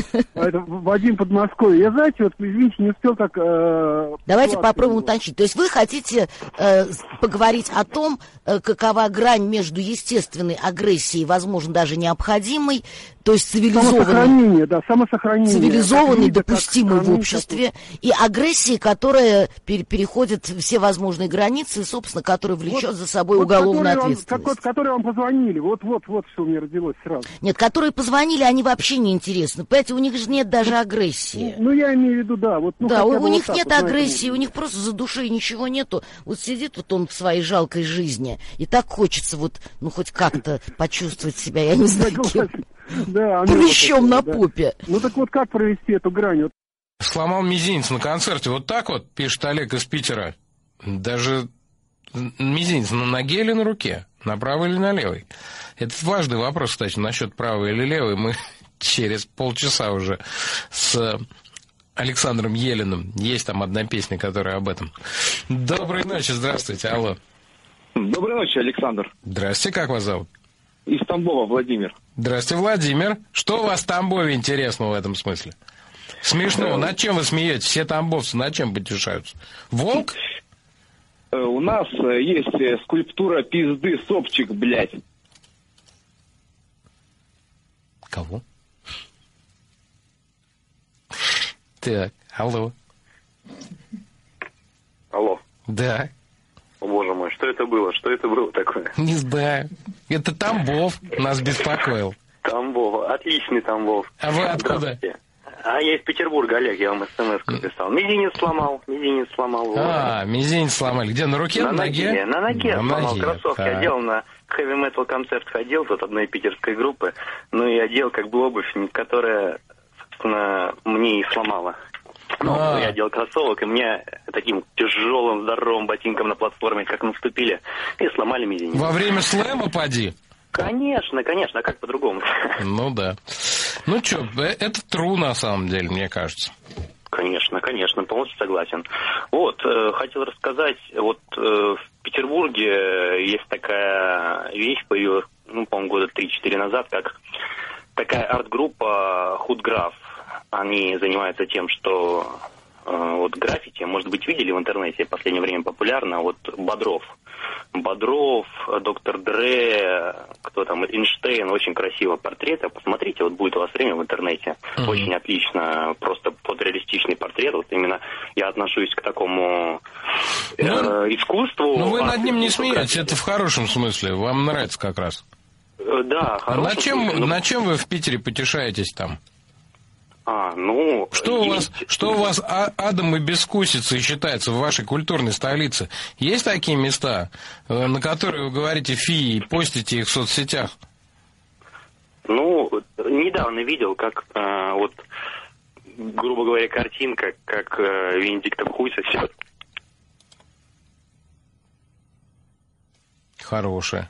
Это Вадим, Подмосковье. Я, знаете, вот, извините, не успел так... Э,
Давайте попробуем уточнить. То есть вы хотите э, поговорить о том, э, какова грань между естественной агрессией, возможно, даже необходимой, то есть цивилизованной...
Самосохранение, да, самосохранение.
Цивилизованной, допустимой в обществе, и агрессией, которая пер- переходит все возможные границы, и, собственно, которая влечет вот, за собой вот уголовную ответственность.
Которые вам позвонили, вот-вот-вот, что у меня родилось сразу.
Нет, которые позвонили, они вообще не интересны. Понимаете, у них же нет даже агрессии.
Ну, я имею в виду, да. Вот, ну,
да, у, у
вот
них
так,
нет
вот,
агрессии, у них просто за душой ничего нету. Вот сидит вот он в своей жалкой жизни, и так хочется вот, ну, хоть как-то почувствовать себя, я не знаю, кем.
Да,
прыщом на
да.
попе.
Ну так вот как провести эту грань?
Сломал мизинец на концерте. Вот так вот, пишет Олег из Питера. Даже мизинец на ноге или на руке? На правой или на левой? Это важный вопрос, кстати, насчет правой или левой. Мы через полчаса уже с Александром Елиным. Есть там одна песня, которая об этом. Доброй ночи, здравствуйте, алло.
Доброй ночи, Александр.
Здрасте, как вас зовут?
Из Тамбова, Владимир.
Здравствуйте, Владимир. Что у вас в Тамбове интересного в этом смысле? Смешно. Над чем вы смеетесь? Все тамбовцы над чем потешаются? Волк?
У нас есть скульптура пизды Собчик, блядь.
Кого? Так, алло.
Алло.
Да.
О, боже мой, что это было? Что это было такое?
Не знаю. Это Тамбов нас беспокоил.
Тамбов, отличный Тамбов.
А вы откуда?
А я из Петербурга, Олег, я вам смс-ку писал. Мизинец сломал, мизинец сломал.
А, мизинец сломали. Где, на руке,
на,
на
ноге?
ноге?
На ноге
на
сломал
ноге.
кроссовки.
Так.
Одел на хэви-метал концерт, ходил тут одной питерской группы. Ну и одел как бы обувь, которая, собственно, мне и сломала. Ну, а. я одел кроссовок, и мне таким тяжелым, здоровым ботинком на платформе как наступили, и сломали мизинец.
Во время слэма поди?
Конечно, конечно, а как по-другому? Ну
да. Ну что, это true на самом деле, мне кажется.
Конечно, конечно, полностью согласен. Вот, э, хотел рассказать, вот э, в Петербурге есть такая вещь, появилась, ну, по-моему, года три-четыре назад, как такая арт-группа Худграф. Они занимаются тем, что э, вот граффити, может быть, видели в интернете, в последнее время популярно, вот Бодров. Бодров, доктор Дре, кто там, Эйнштейн, очень красиво портреты. Посмотрите, вот будет у вас время в интернете. Mm-hmm. Очень отлично, просто фотореалистичный портрет. Вот именно я отношусь к такому э, ну, искусству.
Ну вы над ним не смеетесь, это в хорошем смысле, вам нравится как раз.
Э, да,
а на чем, смысле, но... на чем вы в Питере потешаетесь там?
А, ну...
Что
есть...
у вас, что у вас а, адом и бескусицей считается в вашей культурной столице? Есть такие места, на которые вы говорите фи и постите их в соцсетях?
Ну, недавно видел, как э, вот, грубо говоря, картинка, как э, Венедиктов хуй сосет.
Хорошая.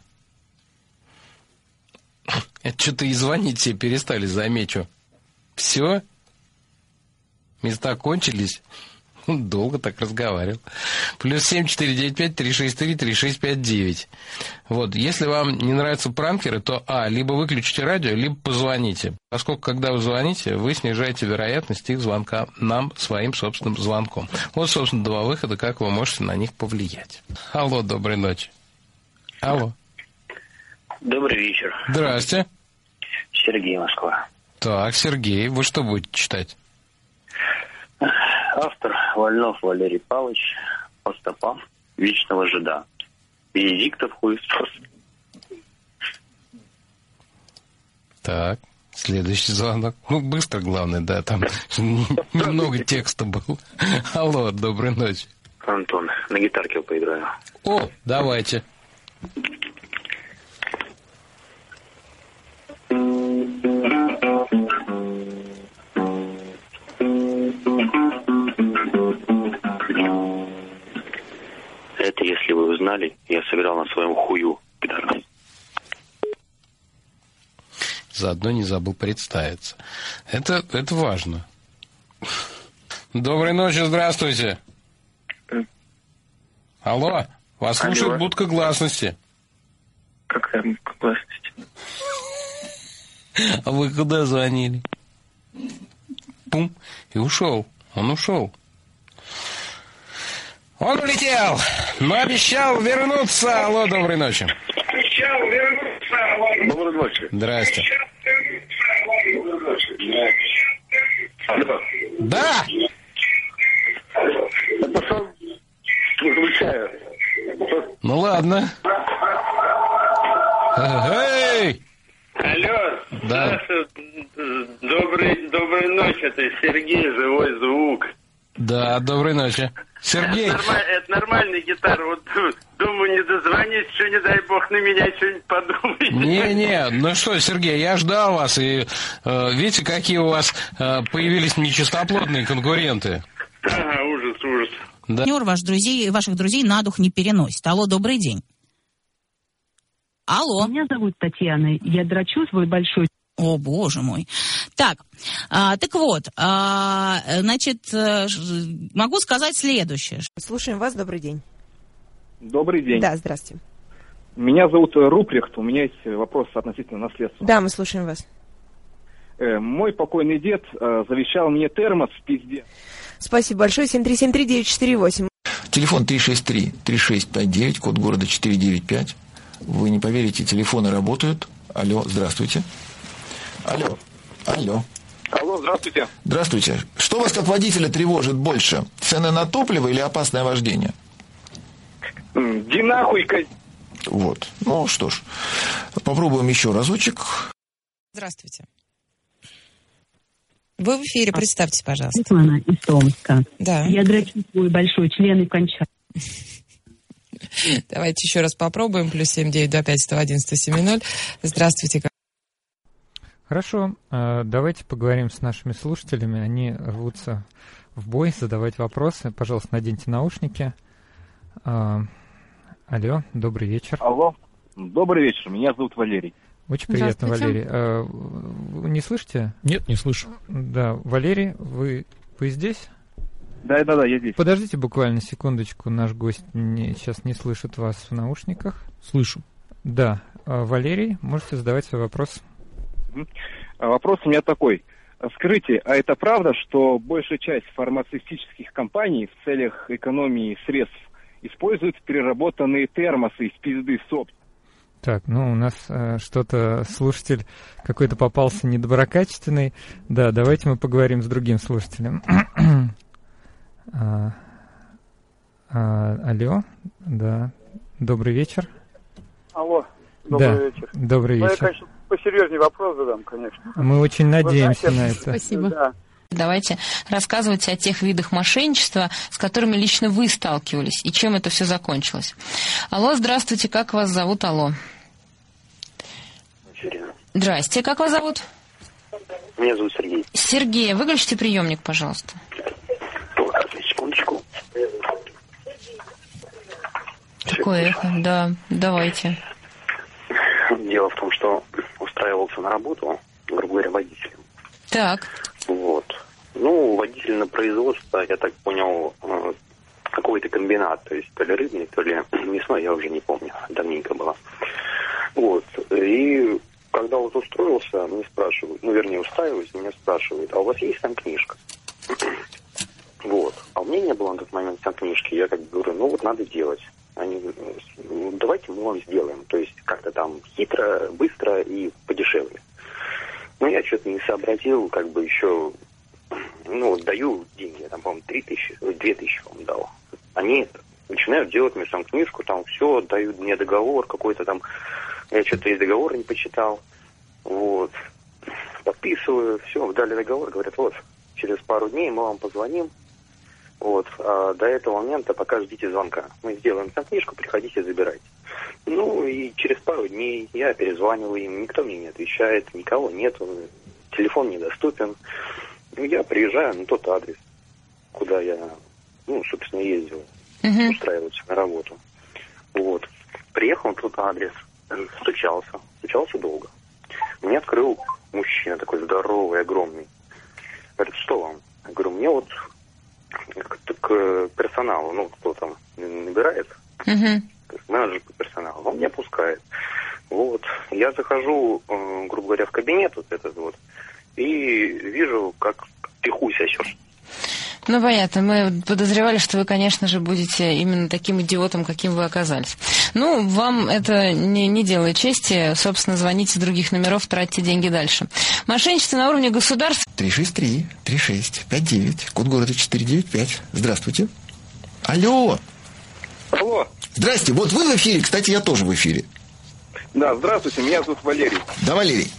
Это что-то и звонить тебе перестали, замечу. Все? Места кончились? Долго так разговаривал. Плюс семь четыре девять пять три шесть три три шесть пять девять. Вот, если вам не нравятся пранкеры, то, а, либо выключите радио, либо позвоните. Поскольку, когда вы звоните, вы снижаете вероятность их звонка нам своим собственным звонком. Вот, собственно, два выхода, как вы можете на них повлиять. Алло, доброй ночи. Алло.
Добрый вечер.
Здрасте.
Сергей, Москва.
Так, Сергей, вы что будете читать?
Автор Вольнов Валерий Павлович, по стопам вечного жида. Венедиктов хуесос.
Так, следующий звонок. Ну, быстро, главное, да, там немного текста было. Алло, доброй ночи.
Антон, на гитарке поиграю.
О, давайте.
Это, если вы узнали, я сыграл на своем хую гитару.
Заодно не забыл представиться. Это, это важно. Доброй ночи, здравствуйте. Алло, вас
Алло.
слушает будка гласности.
Какая будка гласности?
А вы куда звонили? Пум, и ушел. Он ушел. Он улетел, но обещал вернуться. Алло, доброй ночи.
Обещал вернуться. Доброй ночи.
Здрасте.
Алло.
Да.
Это что? Выключаю.
Ну ладно. Эй!
Алло.
Да.
Добрый, доброй ночи. Это Сергей, живой звук.
Да, доброй ночи. Сергей.
Это, норма- это нормальная гитара. Вот думаю, не дозвонись, что не дай бог на меня что-нибудь подумайте.
Не-не, ну что, Сергей, я ждал вас, и э, видите, какие у вас э, появились нечистоплотные конкуренты.
Ага, ужас, ужас.
Да.
Партнер ваш друзей, ваших друзей на дух не переносит. Алло, добрый день. Алло.
Меня зовут Татьяна. Я драчу свой большой...
О, боже мой. Так, а, так вот, а, значит, могу сказать следующее.
Слушаем вас, добрый день.
Добрый день.
Да, здравствуйте.
Меня зовут Рупрехт, у меня есть вопрос относительно наследства.
Да, мы слушаем вас.
Э, мой покойный дед э, завещал мне термос в пизде.
Спасибо большое. семь три семь три девять четыре восемь.
Телефон три шесть три три шесть пять девять, код города четыре девять пять. Вы не поверите, телефоны работают. Алло, здравствуйте. Алло, алло.
Алло, здравствуйте.
Здравствуйте. Что вас как водителя тревожит больше? Цены на топливо или опасное вождение?
Ди нахуй, ка...
Вот. Ну что ж, попробуем еще разочек.
Здравствуйте. Вы в эфире, представьтесь, пожалуйста.
Светлана из Томска.
Да.
Я драчу свой большой член и кончаю.
Давайте еще раз попробуем. Плюс семь девять два пять сто один сто семь ноль. Здравствуйте.
Хорошо, давайте поговорим с нашими слушателями. Они рвутся в бой, задавать вопросы. Пожалуйста, наденьте наушники. Алло, добрый вечер.
Алло, добрый вечер. Меня зовут Валерий.
Очень приятно, Валерий. Вы не слышите?
Нет, не слышу.
Да, Валерий, вы, вы здесь?
Да, да, да, я здесь.
Подождите буквально секундочку, наш гость не, сейчас не слышит вас в наушниках.
Слышу.
Да, Валерий, можете задавать свой вопрос.
Вопрос у меня такой. Скажите, а это правда, что большая часть фармацевтических компаний в целях экономии средств используют переработанные термосы из пизды соп?
Так, ну у нас э, что-то слушатель какой-то попался недоброкачественный. Да, давайте мы поговорим с другим слушателем. а, а, алло, да, добрый вечер.
Алло, добрый
да,
вечер.
Добрый
ну,
вечер.
Я, конечно, посерьезнее вопрос задам, конечно.
Мы очень надеемся
Вы знаете,
на это.
Спасибо.
Да.
Давайте рассказывайте о тех видах мошенничества, с которыми лично вы сталкивались, и чем это все закончилось. Алло, здравствуйте, как вас зовут? Алло. Здрасте, как вас зовут?
Меня зовут Сергей.
Сергей, выключите приемник, пожалуйста.
Ладно, секундочку.
Какое эхо? Да, давайте.
Дело в том, что устраивался на работу, грубо говоря, водителем.
Так.
Вот. Ну, водитель на производство, я так понял, какой-то комбинат, то есть то ли рыбный, то ли мясной, я уже не помню, давненько было. Вот. И когда вот устроился, мне спрашивают, ну, вернее, устраиваюсь, меня спрашивают, а у вас есть там книжка? Вот. А у меня не было на тот момент там книжки. Я как бы говорю, ну, вот надо делать. Они говорят, ну, давайте мы вам сделаем. То есть как-то там хитро, быстро и подешевле. Ну, я что-то не сообразил, как бы еще, ну, вот даю деньги, я там, по-моему, три тысячи, две тысячи, по-моему, дал. Они начинают делать мне сам книжку, там все, дают мне договор какой-то там, я что-то из договора не почитал, вот, подписываю, все, дали договор, говорят, вот, через пару дней мы вам позвоним, вот, а до этого момента пока ждите звонка, мы сделаем сам книжку, приходите, забирайте. Ну, и через пару дней я перезваниваю им, никто мне не отвечает, никого нету, телефон недоступен. Ну, я приезжаю на тот адрес, куда я, ну, собственно, ездил, uh-huh. устраиваться на работу. Вот. Приехал на тот адрес, стучался, стучался долго. Мне открыл мужчина такой здоровый, огромный. Говорит, что вам? Я говорю, мне вот к, к персоналу, ну, кто там набирает, uh-huh. менеджер по персоналу, он меня пускает. Вот. Я захожу, э, грубо говоря, в кабинет вот этот вот, и вижу, как ты хуй сосешь.
Ну, понятно. Мы подозревали, что вы, конечно же, будете именно таким идиотом, каким вы оказались. Ну, вам это не, не делает чести. Собственно, звоните с других номеров, тратьте деньги дальше. Мошенничество на уровне государства.
три шесть три три шесть пять девять, код города четыре девять пять. Здравствуйте. Алло.
Алло.
Здрасте. Вот вы в эфире. Кстати, я тоже в эфире.
Да, здравствуйте. Меня зовут Валерий.
Да, Валерий.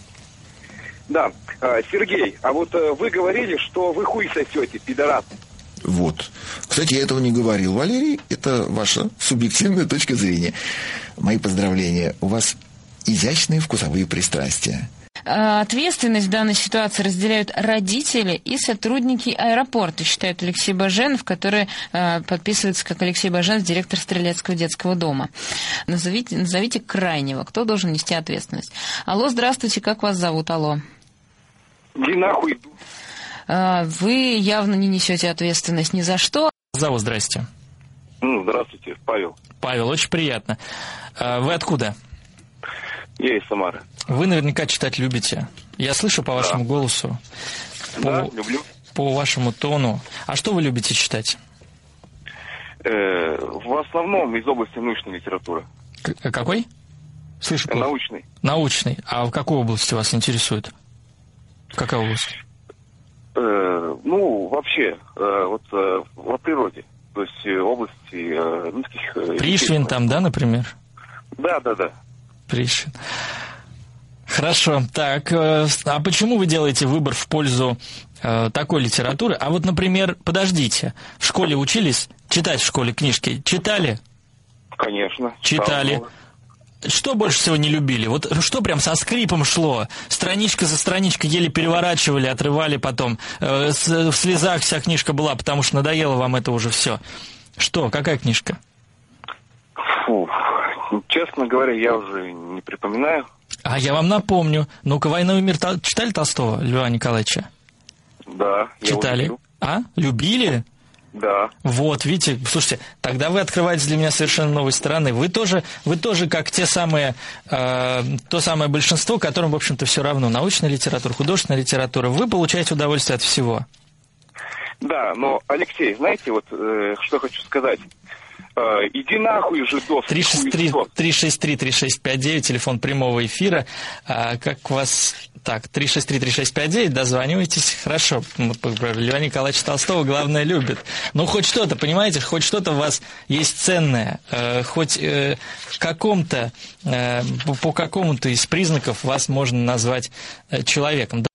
Да. Сергей, а вот вы говорили, что вы хуй сосете, пидорас.
Вот. Кстати, я этого не говорил, Валерий. Это ваша субъективная точка зрения. Мои поздравления. У вас изящные вкусовые пристрастия.
Ответственность в данной ситуации разделяют родители и сотрудники аэропорта, считает Алексей Баженов, который э, подписывается как Алексей Баженов, директор Стрелецкого детского дома. Назовите, назовите крайнего. Кто должен нести ответственность? Алло, здравствуйте, как вас зовут? Алло.
Иди нахуй.
Э, вы явно не несете ответственность ни за что.
Зовут, здрасте.
Ну, здравствуйте, Павел.
Павел, очень приятно. Э, вы откуда?
Я из Самары.
Вы наверняка читать любите. Я слышу по вашему да. голосу. По,
да, люблю.
По вашему тону. А что вы любите читать?
Э, в основном из области научной литературы.
К- какой? Слышу. Э,
научный.
Научный. А в какой области вас интересует? Какая область?
Э, ну, вообще, э, вот э, во природе. То есть э, области э, низких... Э,
Пришвин там, да, например?
Да, да, да.
Пришвин. Хорошо. Так, э, а почему вы делаете выбор в пользу э, такой литературы? А вот, например, подождите, в школе учились читать в школе книжки? Читали?
Конечно.
Читали.
Там...
Что больше всего не любили? Вот что прям со скрипом шло? Страничка за страничкой еле переворачивали, отрывали потом. Э, с, в слезах вся книжка была, потому что надоело вам это уже все. Что? Какая книжка?
Фу. Честно говоря, я уже не припоминаю.
А я вам напомню. Ну-ка, «Война и мир» читали Толстого, Льва Николаевича?
Да.
Читали? А? Любили?
Да.
Вот, видите, слушайте, тогда вы открываете для меня совершенно новой стороны. Вы тоже, вы тоже как те самые, э, то самое большинство, которым, в общем-то, все равно. Научная литература, художественная литература. Вы получаете удовольствие от всего.
Да, но, Алексей, знаете, вот э, что хочу сказать. Иди нахуй, жидов.
три шесть три три шесть пять девять, телефон прямого эфира. А, как вас... Так, три шесть три три шесть пять девять, дозванивайтесь. Хорошо. Льва Николаевича Толстого, главное, любит. Ну, хоть что-то, понимаете, хоть что-то у вас есть ценное. Э, хоть э, в каком-то, э, по какому-то из признаков вас можно назвать э, человеком.